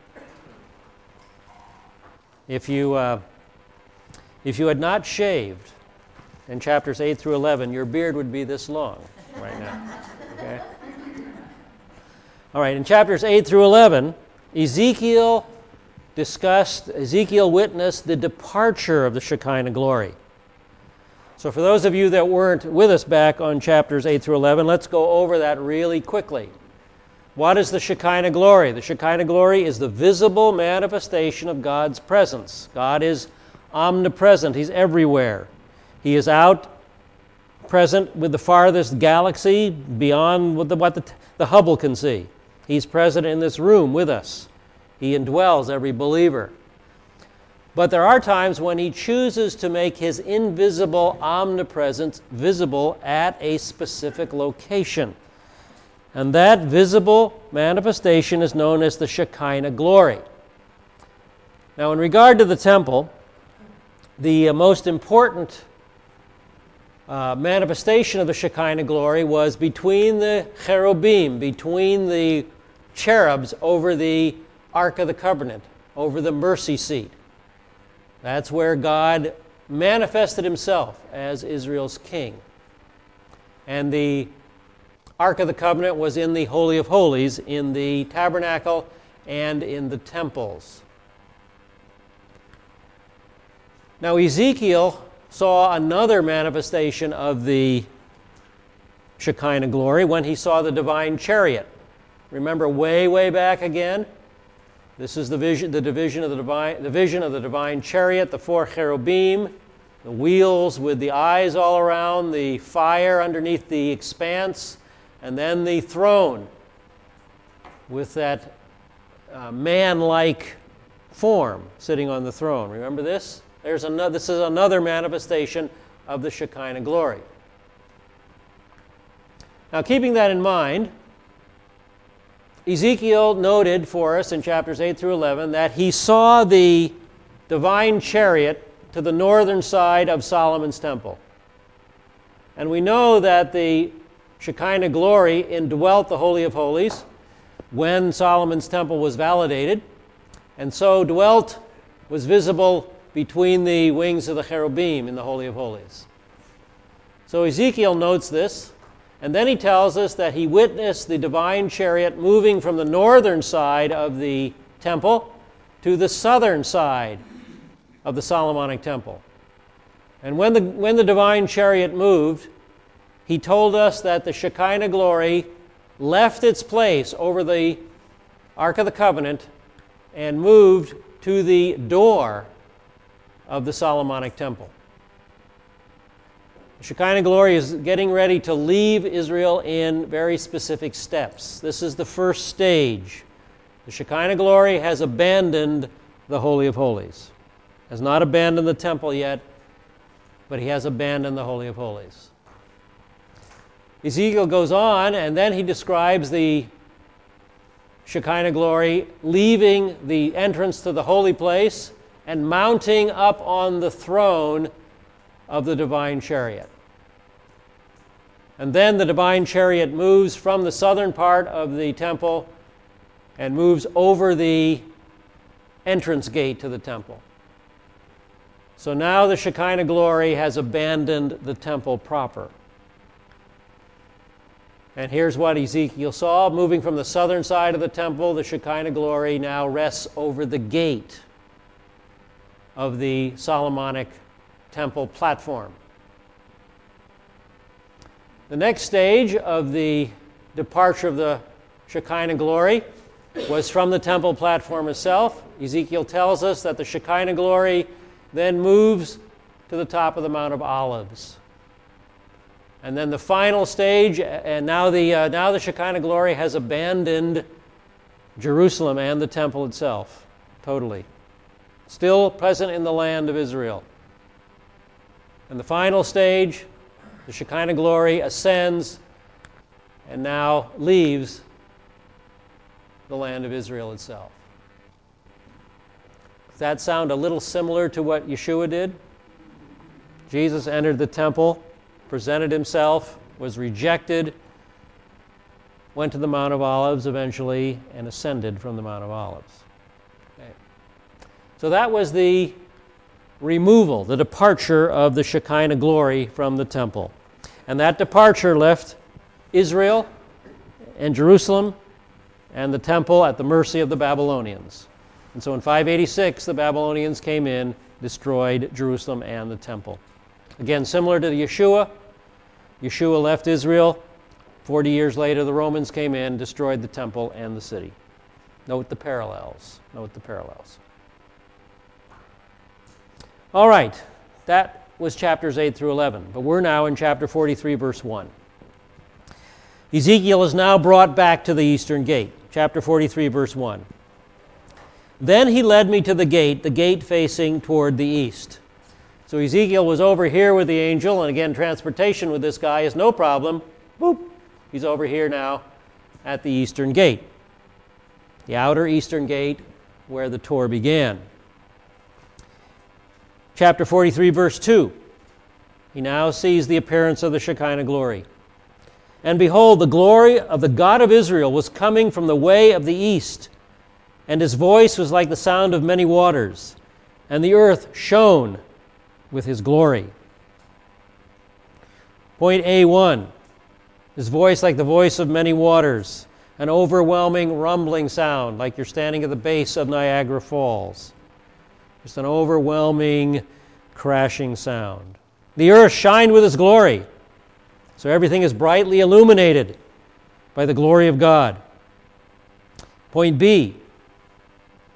if you, uh, if you had not shaved in chapters eight through eleven, your beard would be this long right now. Okay? All right, in chapters eight through eleven, Ezekiel discussed, Ezekiel witnessed the departure of the Shekinah glory. So for those of you that weren't with us back on chapters eight through eleven, let's go over that really quickly. What is the Shekinah glory? The Shekinah glory is the visible manifestation of God's presence. God is omnipresent. He's everywhere. He is out present with the farthest galaxy beyond what the, what the, the Hubble can see. He's present in this room with us. He indwells every believer. But there are times when he chooses to make his invisible omnipresence visible at a specific location. And that visible manifestation is known as the Shekinah glory. Now, in regard to the temple, the uh, most important uh, manifestation of the Shekinah glory was between the cherubim, between the cherubs over the Ark of the Covenant, over the mercy seat. That's where God manifested himself as Israel's king. And the Ark of the Covenant was in the Holy of Holies, in the tabernacle and in the temples. Now, Ezekiel saw another manifestation of the Shekinah glory when he saw the divine chariot. Remember way, way back again? This is the vision, the division of the divine, the vision of the divine chariot, the four cherubim the wheels with the eyes all around, the fire underneath the expanse, and then the throne with that uh, man-like form sitting on the throne. Remember this? There's another, this is another manifestation of the Shekinah glory. Now, keeping that in mind, Ezekiel noted for us in chapters eight through eleven that he saw the divine chariot to the northern side of Solomon's temple. And we know that the Shekinah glory indwelt the Holy of Holies when Solomon's temple was validated, and so dwelt, was visible between the wings of the cherubim in the Holy of Holies. So Ezekiel notes this, and then he tells us that he witnessed the divine chariot moving from the northern side of the temple to the southern side of the Solomonic temple. And when the, when the divine chariot moved, he told us that the Shekinah glory left its place over the Ark of the Covenant and moved to the door of the Solomonic temple. The Shekinah glory is getting ready to leave Israel in very specific steps. This is the first stage. The Shekinah glory has abandoned the Holy of Holies. Has not abandoned the temple yet, but he has abandoned the Holy of Holies. Ezekiel goes on, and then he describes the Shekinah glory leaving the entrance to the holy place and mounting up on the throne of the divine chariot. And then the divine chariot moves from the southern part of the temple and moves over the entrance gate to the temple. So now the Shekinah glory has abandoned the temple proper. And here's what Ezekiel saw. Moving from the southern side of the temple, the Shekinah glory now rests over the gate of the Solomonic temple platform. The next stage of the departure of the Shekinah glory was from the temple platform itself. Ezekiel tells us that the Shekinah glory then moves to the top of the Mount of Olives. And then the final stage, and now the, uh, now the Shekinah glory has abandoned Jerusalem and the temple itself, totally. Still present in the land of Israel. And the final stage, the Shekinah glory ascends and now leaves the land of Israel itself. Does that sound a little similar to what Yeshua did? Jesus entered the temple, presented himself, was rejected, went to the Mount of Olives eventually, and ascended from the Mount of Olives. Okay. So that was the removal, the departure of the Shekinah glory from the temple. And that departure left Israel and Jerusalem and the temple at the mercy of the Babylonians. And so in five eighty-six, the Babylonians came in, destroyed Jerusalem and the temple. Again, similar to Yeshua, Yeshua left Israel. Forty years later, the Romans came in, destroyed the temple and the city. Note the parallels. Note the parallels. All right, that was chapters eight through eleven, but we're now in chapter forty-three, verse one. Ezekiel is now brought back to the eastern gate. Chapter forty-three, verse one. Then he led me to the gate, the gate facing toward the east. So Ezekiel was over here with the angel, and again, transportation with this guy is no problem. Boop, he's over here now at the eastern gate, the outer eastern gate where the tour began. Chapter forty-three, verse two. He now sees the appearance of the Shekinah glory. And behold, the glory of the God of Israel was coming from the way of the east, and his voice was like the sound of many waters, and the earth shone with his glory. Point A one, his voice like the voice of many waters, an overwhelming rumbling sound, like you're standing at the base of Niagara Falls. Just an overwhelming crashing sound. The earth shined with his glory. So everything is brightly illuminated by the glory of God. Point B,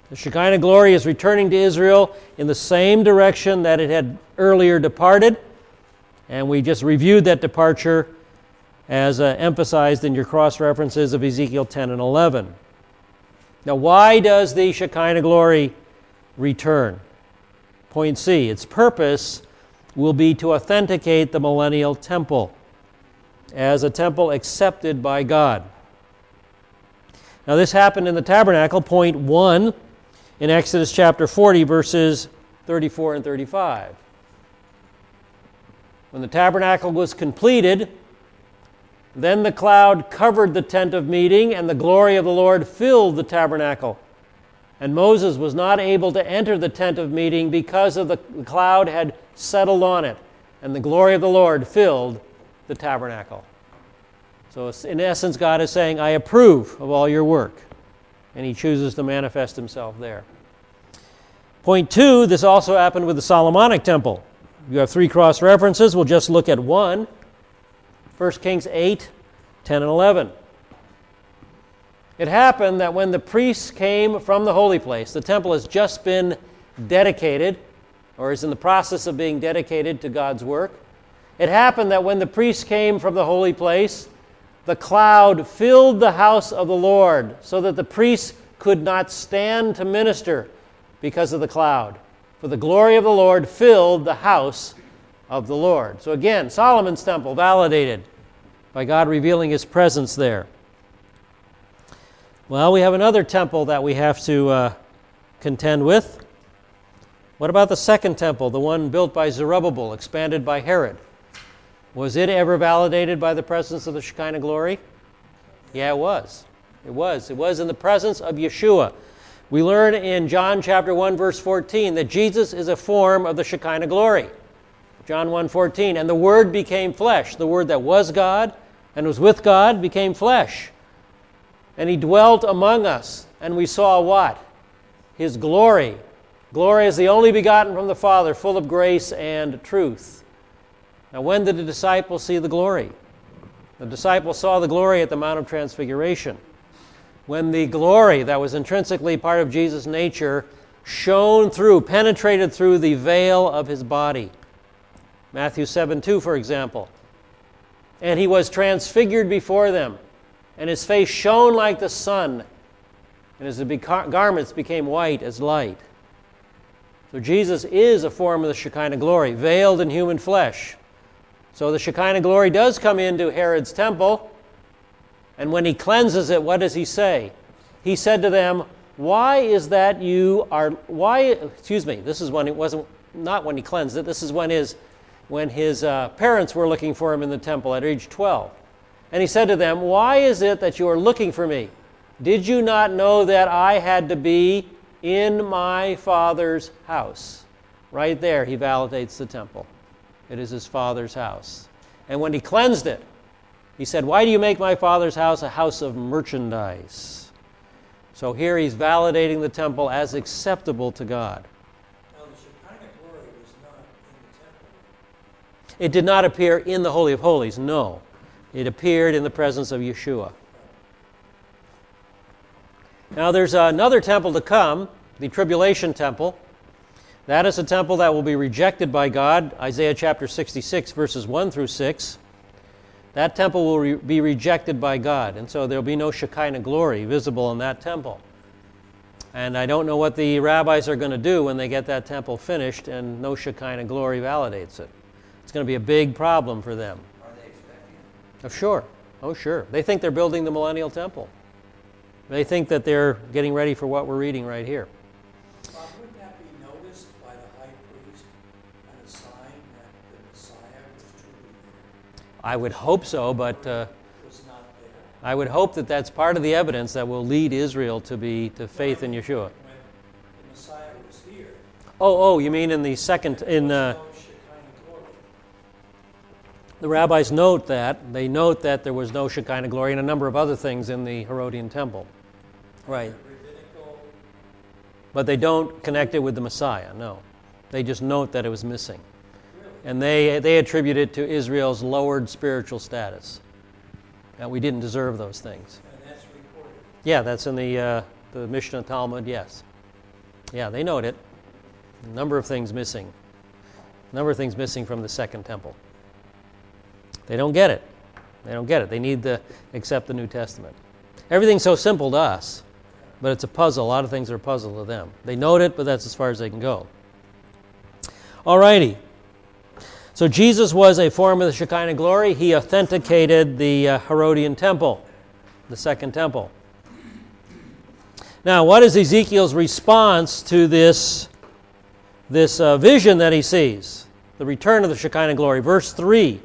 The Shekinah glory is returning to Israel in the same direction that it had earlier departed, and we just reviewed that departure as uh, emphasized in your cross-references of Ezekiel ten and eleven. Now, why does the Shekinah glory return? Point C, its purpose will be to authenticate the millennial temple as a temple accepted by God. Now, this happened in the tabernacle, point one, in Exodus chapter forty, verses thirty-four and thirty-five. When the tabernacle was completed, then the cloud covered the tent of meeting, and the glory of the Lord filled the tabernacle. And Moses was not able to enter the tent of meeting because of the cloud had settled on it, and the glory of the Lord filled the tabernacle. So in essence, God is saying, I approve of all your work. And he chooses to manifest himself there. Point two, this also happened with the Solomonic temple. You have three cross-references. We'll just look at one. First Kings eight, ten, and eleven. It happened that when the priests came from the holy place, the temple has just been dedicated, or is in the process of being dedicated to God's work. It happened that when the priests came from the holy place, the cloud filled the house of the Lord, so that the priests could not stand to minister because of the cloud. For the glory of the Lord filled the house of the Lord. So again, Solomon's temple validated by God revealing his presence there. Well, we have another temple that we have to uh, contend with. What about the second temple, the one built by Zerubbabel, expanded by Herod? Was it ever validated by the presence of the Shekinah glory? Yeah, it was. It was. It was in the presence of Yeshua. We learn in John chapter one, verse fourteen, that Jesus is a form of the Shekinah glory. John one fourteen, and the Word became flesh. The Word that was God and was with God became flesh. And he dwelt among us, and we saw what? His glory. Glory is the only begotten from the Father, full of grace and truth. Now, when did the disciples see the glory? The disciples saw the glory at the Mount of Transfiguration, when the glory that was intrinsically part of Jesus' nature shone through, penetrated through the veil of his body. Matthew seven two, for example. And he was transfigured before them, and his face shone like the sun, and his garments became white as light. So Jesus is a form of the Shekinah glory, veiled in human flesh. So the Shekinah glory does come into Herod's temple, and when he cleanses it, what does he say? He said to them, "Why is that you are why?" Excuse me. This is when it wasn't not when he cleansed it. This is when his when his uh, parents were looking for him in the temple at age twelve. And he said to them, "Why is it that you are looking for me? Did you not know that I had to be in my Father's house?" Right there, he validates the temple. It is his Father's house. And when he cleansed it, he said, "Why do you make my Father's house a house of merchandise?" So here he's validating the temple as acceptable to God. Now, the Shekinah glory was not in the temple. It did not appear in the Holy of Holies, no. It appeared in the presence of Yeshua. Now there's another temple to come, the tribulation temple. That is a temple that will be rejected by God, Isaiah chapter sixty-six, verses one through six. That temple will re- be rejected by God, and so there will be no Shekinah glory visible in that temple. And I don't know what the rabbis are going to do when they get that temple finished and no Shekinah glory validates it. It's going to be a big problem for them. Are they expecting it? Oh, sure. Oh, sure. They think they're building the millennial temple. They think that they're getting ready for what we're reading right here. Bob, wouldn't that be noticed by the high priest and a sign that the Messiah was truly there? I would hope so, but uh, Was not there. I would hope that that's part of the evidence that will lead Israel to be to faith in Yeshua. When the Messiah was here, Oh, oh, you mean in the second in there uh, was no Shekinah glory. the rabbis note that they note that there was no Shekinah glory and a number of other things in the Herodian temple, right? The rabbinical, But they don't connect it with the Messiah. No, they just note that it was missing, really, and they they attribute it to Israel's lowered spiritual status. That we didn't deserve those things. and that's recorded. Yeah, that's in the uh, the Mishnah Talmud. Yes. Yeah, they note it. A number of things missing. A number of things missing from the second temple. They don't get it. They don't get it. They need to accept the New Testament. Everything's so simple to us, but it's a puzzle. A lot of things are a puzzle to them. They note it, but that's as far as they can go. All righty. So Jesus was a form of the Shekinah glory. He authenticated the uh, Herodian temple, the second temple. Now, what is Ezekiel's response to this, this uh, vision that he sees? The return of the Shekinah glory. Verse three.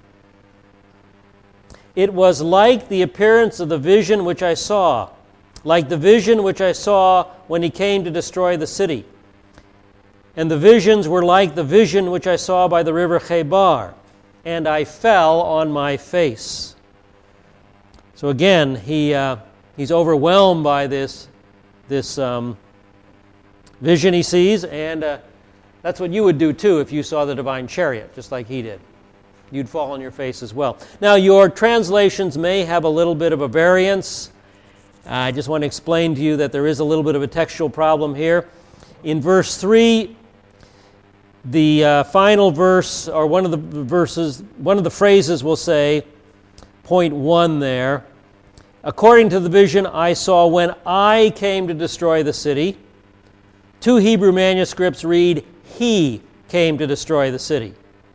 It was like the appearance of the vision which I saw, like the vision which I saw when he came to destroy the city. And the visions were like the vision which I saw by the river Chebar, and I fell on my face. So again, he uh, he's overwhelmed by this, this um, vision he sees, and uh, that's what you would do too if you saw the divine chariot, just like he did. You'd fall on your face as well. Now, your translations may have a little bit of a variance. Uh, I just want to explain to you that there is a little bit of a textual problem here. In verse three, the uh, final verse, or one of the verses, one of the phrases will say, point one there, according to the vision I saw when I came to destroy the city. Two Hebrew manuscripts read, he came to destroy the city.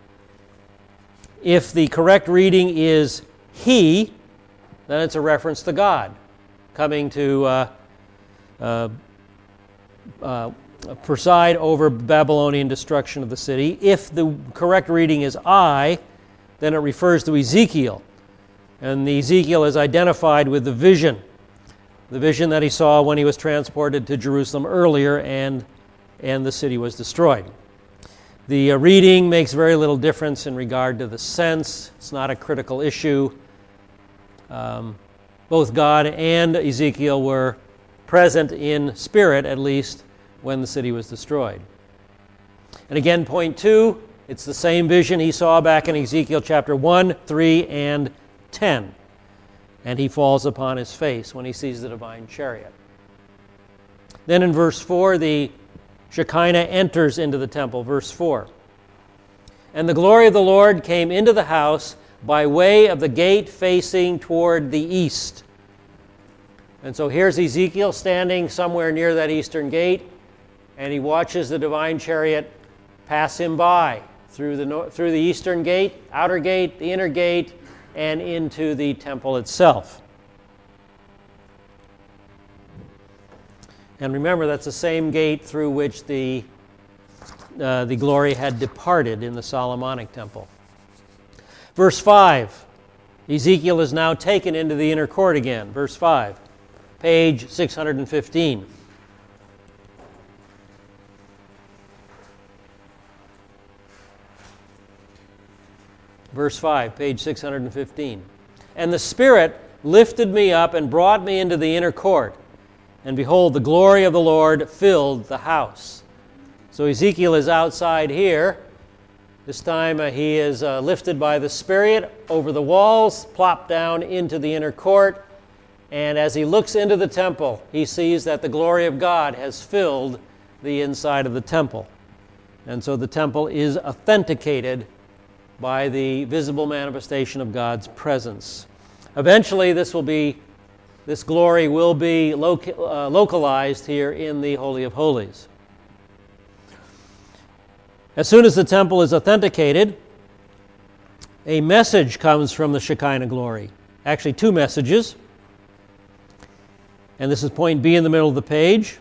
If the correct reading is he, then it's a reference to God coming to uh, uh, uh, preside over Babylonian destruction of the city. If the correct reading is I, then it refers to Ezekiel. And the Ezekiel is identified with the vision, the vision that he saw when he was transported to Jerusalem earlier and, and the city was destroyed. The uh, reading makes very little difference in regard to the sense. It's not a critical issue. Um, both God and Ezekiel were present in spirit, at least, when the city was destroyed. And again, point two, it's the same vision he saw back in Ezekiel chapter one, three, and ten. And he falls upon his face when he sees the divine chariot. Then in verse four, the Shekinah enters into the temple. Verse four. And the glory of the Lord came into the house by way of the gate facing toward the east. And so here's Ezekiel standing somewhere near that eastern gate, and he watches the divine chariot pass him by through the, through the eastern gate, outer gate, the inner gate, and into the temple itself. And remember, that's the same gate through which the, uh, the glory had departed in the Solomonic temple. Verse five, Ezekiel is now taken into the inner court again. Verse five, page six hundred fifteen. Verse five, page six hundred fifteen. And the Spirit lifted me up and brought me into the inner court. And behold, the glory of the Lord filled the house. So Ezekiel is outside here. This time uh, he is uh, lifted by the Spirit over the walls, plopped down into the inner court. And as he looks into the temple, he sees that the glory of God has filled the inside of the temple. And so the temple is authenticated by the visible manifestation of God's presence. Eventually, this will be This glory will be loca- uh, localized here in the Holy of Holies. As soon as the temple is authenticated, a message comes from the Shekinah glory. Actually, two messages. And this is point B in the middle of the page.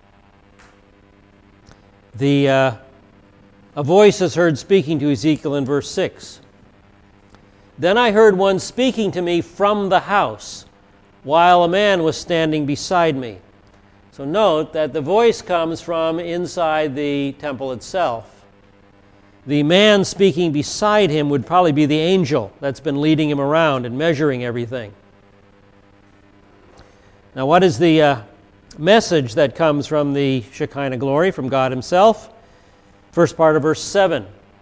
The, uh, a voice is heard speaking to Ezekiel in verse six. Then I heard one speaking to me from the house, while a man was standing beside me. So note that the voice comes from inside the temple itself. The man speaking beside him would probably be the angel that's been leading him around and measuring everything. Now, what is the uh, message that comes from the Shekinah glory, from God himself? First part of verse seven.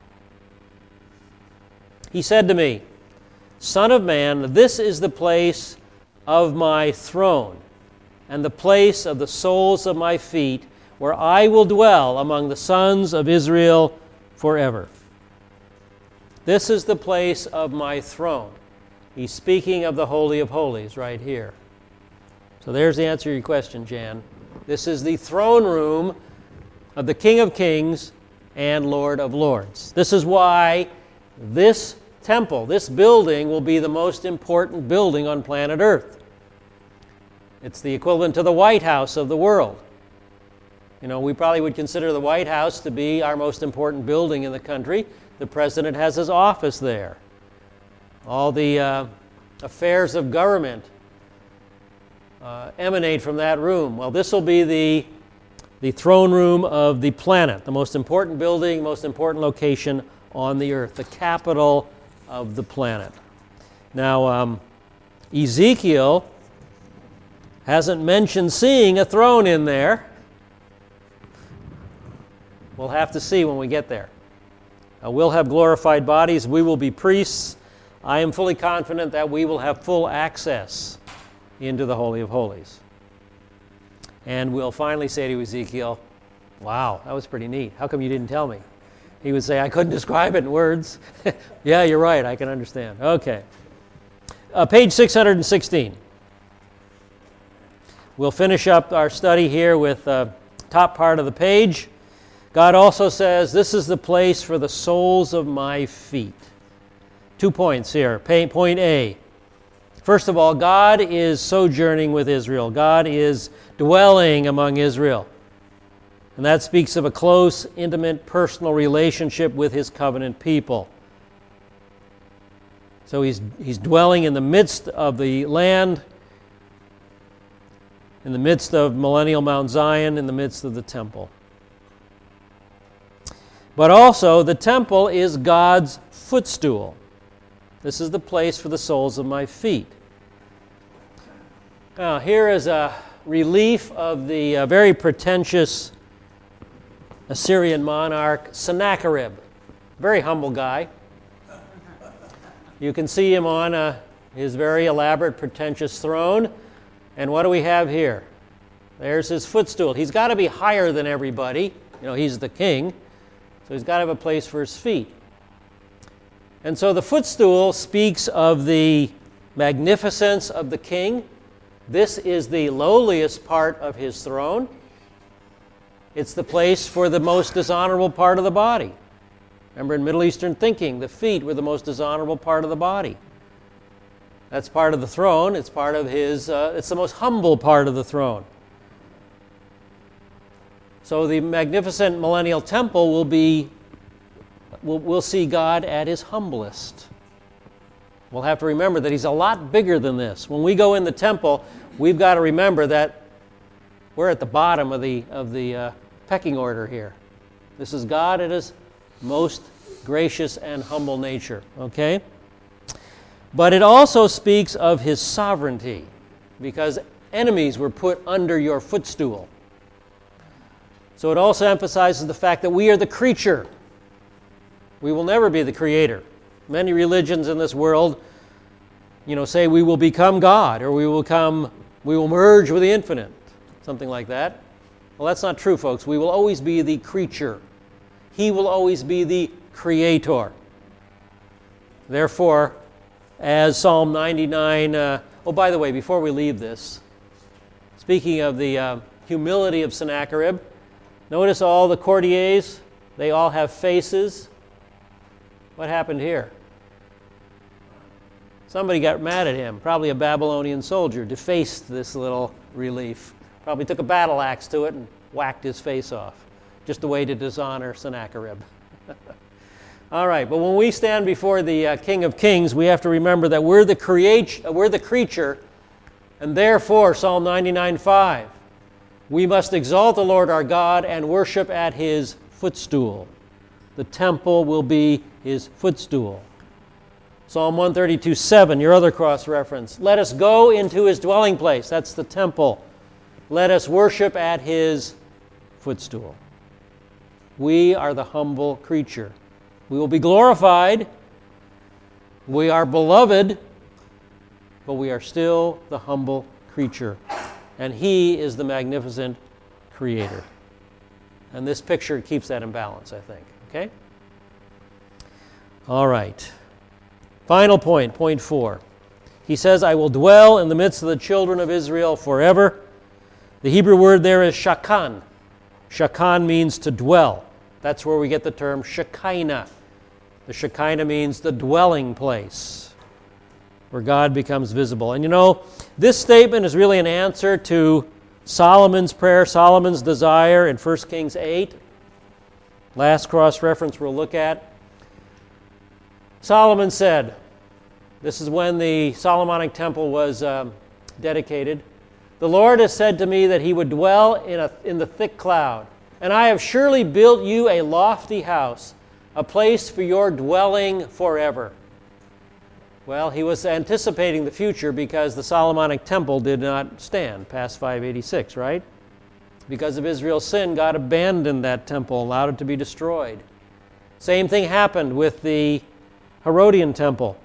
He said to me, Son of man, this is the place of my throne, and the place of the soles of my feet, where I will dwell among the sons of Israel forever. This is the place of my throne. He's speaking of the Holy of Holies right here. So there's the answer to your question, Jan. This is the throne room of the King of Kings and Lord of Lords. This is why this temple, this building, will be the most important building on planet Earth. It's the equivalent to the White House of the world. You know, we probably would consider the White House to be our most important building in the country. The president has his office there. All the uh, affairs of government uh, emanate from that room. Well, this will be the, the throne room of the planet, the most important building, most important location on the earth, the capital of the planet. Now, um, Ezekiel hasn't mentioned seeing a throne in there. We'll have to see when we get there. Uh, we'll have glorified bodies. We will be priests. I am fully confident that we will have full access into the Holy of Holies. And we'll finally say to Ezekiel, wow, that was pretty neat. How come you didn't tell me? He would say, I couldn't describe it in words. Yeah, you're right. I can understand. Okay. Uh, page six hundred sixteen. We'll finish up our study here with the uh, top part of the page. God also says, this is the place for the soles of my feet. Two points here. Point A. First of all, God is sojourning with Israel. God is dwelling among Israel. And that speaks of a close, intimate, personal relationship with his covenant people. So he's, he's dwelling in the midst of the land, in the midst of millennial Mount Zion, in the midst of the temple. But also, the temple is God's footstool. This is the place for the soles of my feet. Now, here is a relief of the uh, very pretentious Assyrian monarch Sennacherib. Very humble guy. You can see him on uh, his very elaborate, pretentious throne. And what do we have here? There's his footstool. He's got to be higher than everybody. You know, he's the king. So he's got to have a place for his feet. And so the footstool speaks of the magnificence of the king. This is the lowliest part of his throne. It's the place for the most dishonorable part of the body. Remember, in Middle Eastern thinking, the feet were the most dishonorable part of the body. That's part of the throne. It's part of his, uh, it's the most humble part of the throne. So the magnificent millennial temple will be, we'll, we'll see God at his humblest. We'll have to remember that he's a lot bigger than this. When we go in the temple, we've got to remember that we're at the bottom of the, of the uh, pecking order here. This is God at his most gracious and humble nature, okay? But it also speaks of his sovereignty, because enemies were put under your footstool. So it also emphasizes the fact that we are the creature. We will never be the creator. Many religions in this world, you know, say we will become God, or we will come, we will merge with the infinite, something like that. Well, that's not true, folks. We will always be the creature. He will always be the creator. Therefore, as Psalm ninety-nine, uh, oh, by the way, before we leave this, speaking of the uh, humility of Sennacherib, notice all the courtiers, they all have faces. What happened here? Somebody got mad at him. Probably a Babylonian soldier defaced this little relief. Probably took a battle axe to it and whacked his face off. Just a way to dishonor Sennacherib. All right, but when we stand before the uh, King of Kings, we have to remember that we're the create, uh, we're the creature, and therefore, Psalm ninety-nine five, we must exalt the Lord our God and worship at his footstool. The temple will be his footstool. Psalm one thirty-two seven, your other cross-reference. Let us go into his dwelling place. That's the temple. Let us worship at his footstool. We are the humble creature. We will be glorified. We are beloved, but we are still the humble creature. And he is the magnificent creator. And this picture keeps that in balance, I think. Okay? All right. Final point, point four. He says, I will dwell in the midst of the children of Israel forever. The Hebrew word there is shakan. Shakan means to dwell. That's where we get the term Shekinah. The Shekinah means the dwelling place, where God becomes visible. And you know, this statement is really an answer to Solomon's prayer, Solomon's desire in First Kings eight. Last cross-reference we'll look at. Solomon said, this is when the Solomonic temple was um, dedicated, the Lord has said to me that he would dwell in, a, in the thick cloud, and I have surely built you a lofty house, a place for your dwelling forever. Well, he was anticipating the future because the Solomonic temple did not stand past five eighty-six, right? Because of Israel's sin, God abandoned that temple, allowed it to be destroyed. Same thing happened with the Herodian temple.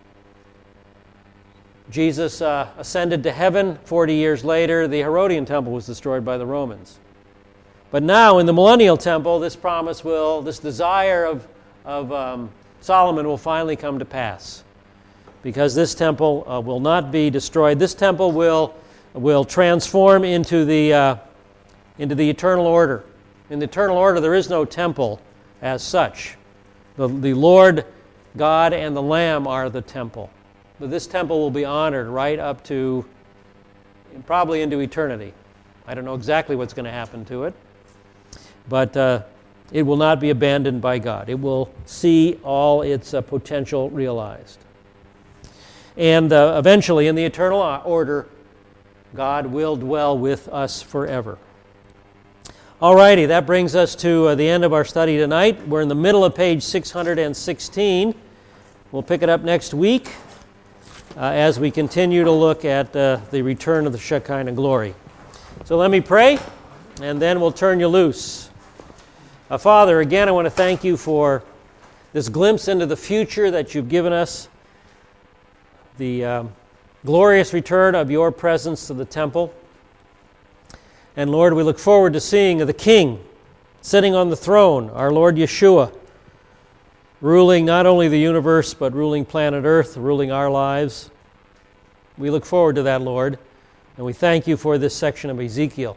Jesus uh, ascended to heaven. forty years later, the Herodian temple was destroyed by the Romans. But now in the millennial temple, this promise will, this desire of, of um, Solomon will finally come to pass. Because this temple uh, will not be destroyed. This temple will, will transform into the, uh, into the eternal order. In the eternal order, there is no temple as such. The, the Lord God and the Lamb are the temple. But this temple will be honored right up to, probably into eternity. I don't know exactly what's going to happen to it. But uh, it will not be abandoned by God. It will see all its uh, potential realized. And uh, eventually, in the eternal order, God will dwell with us forever. All righty, that brings us to uh, the end of our study tonight. We're in the middle of page six hundred sixteen. We'll pick it up next week uh, as we continue to look at uh, the return of the Shekinah glory. So let me pray, and then we'll turn you loose. Uh, Father, again, I want to thank you for this glimpse into the future that you've given us. The um, glorious return of your presence to the temple. And Lord, we look forward to seeing the King sitting on the throne, our Lord Yeshua, ruling not only the universe, but ruling planet Earth, ruling our lives. We look forward to that, Lord, and we thank you for this section of Ezekiel.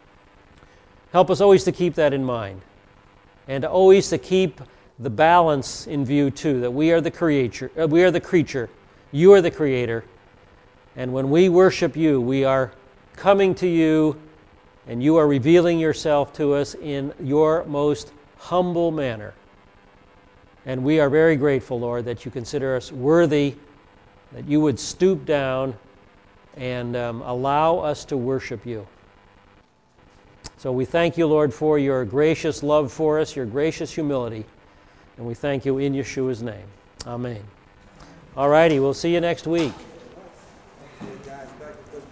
Help us always to keep that in mind, and always to keep the balance in view, too, that we are the creature, uh, we are the creature, you are the creator, and when we worship you, we are coming to you, and you are revealing yourself to us in your most humble manner. And we are very grateful, Lord, that you consider us worthy, that you would stoop down and um, allow us to worship you. So we thank you, Lord, for your gracious love for us, your gracious humility, and we thank you in Yeshua's name. Amen. All righty, we'll see you next week.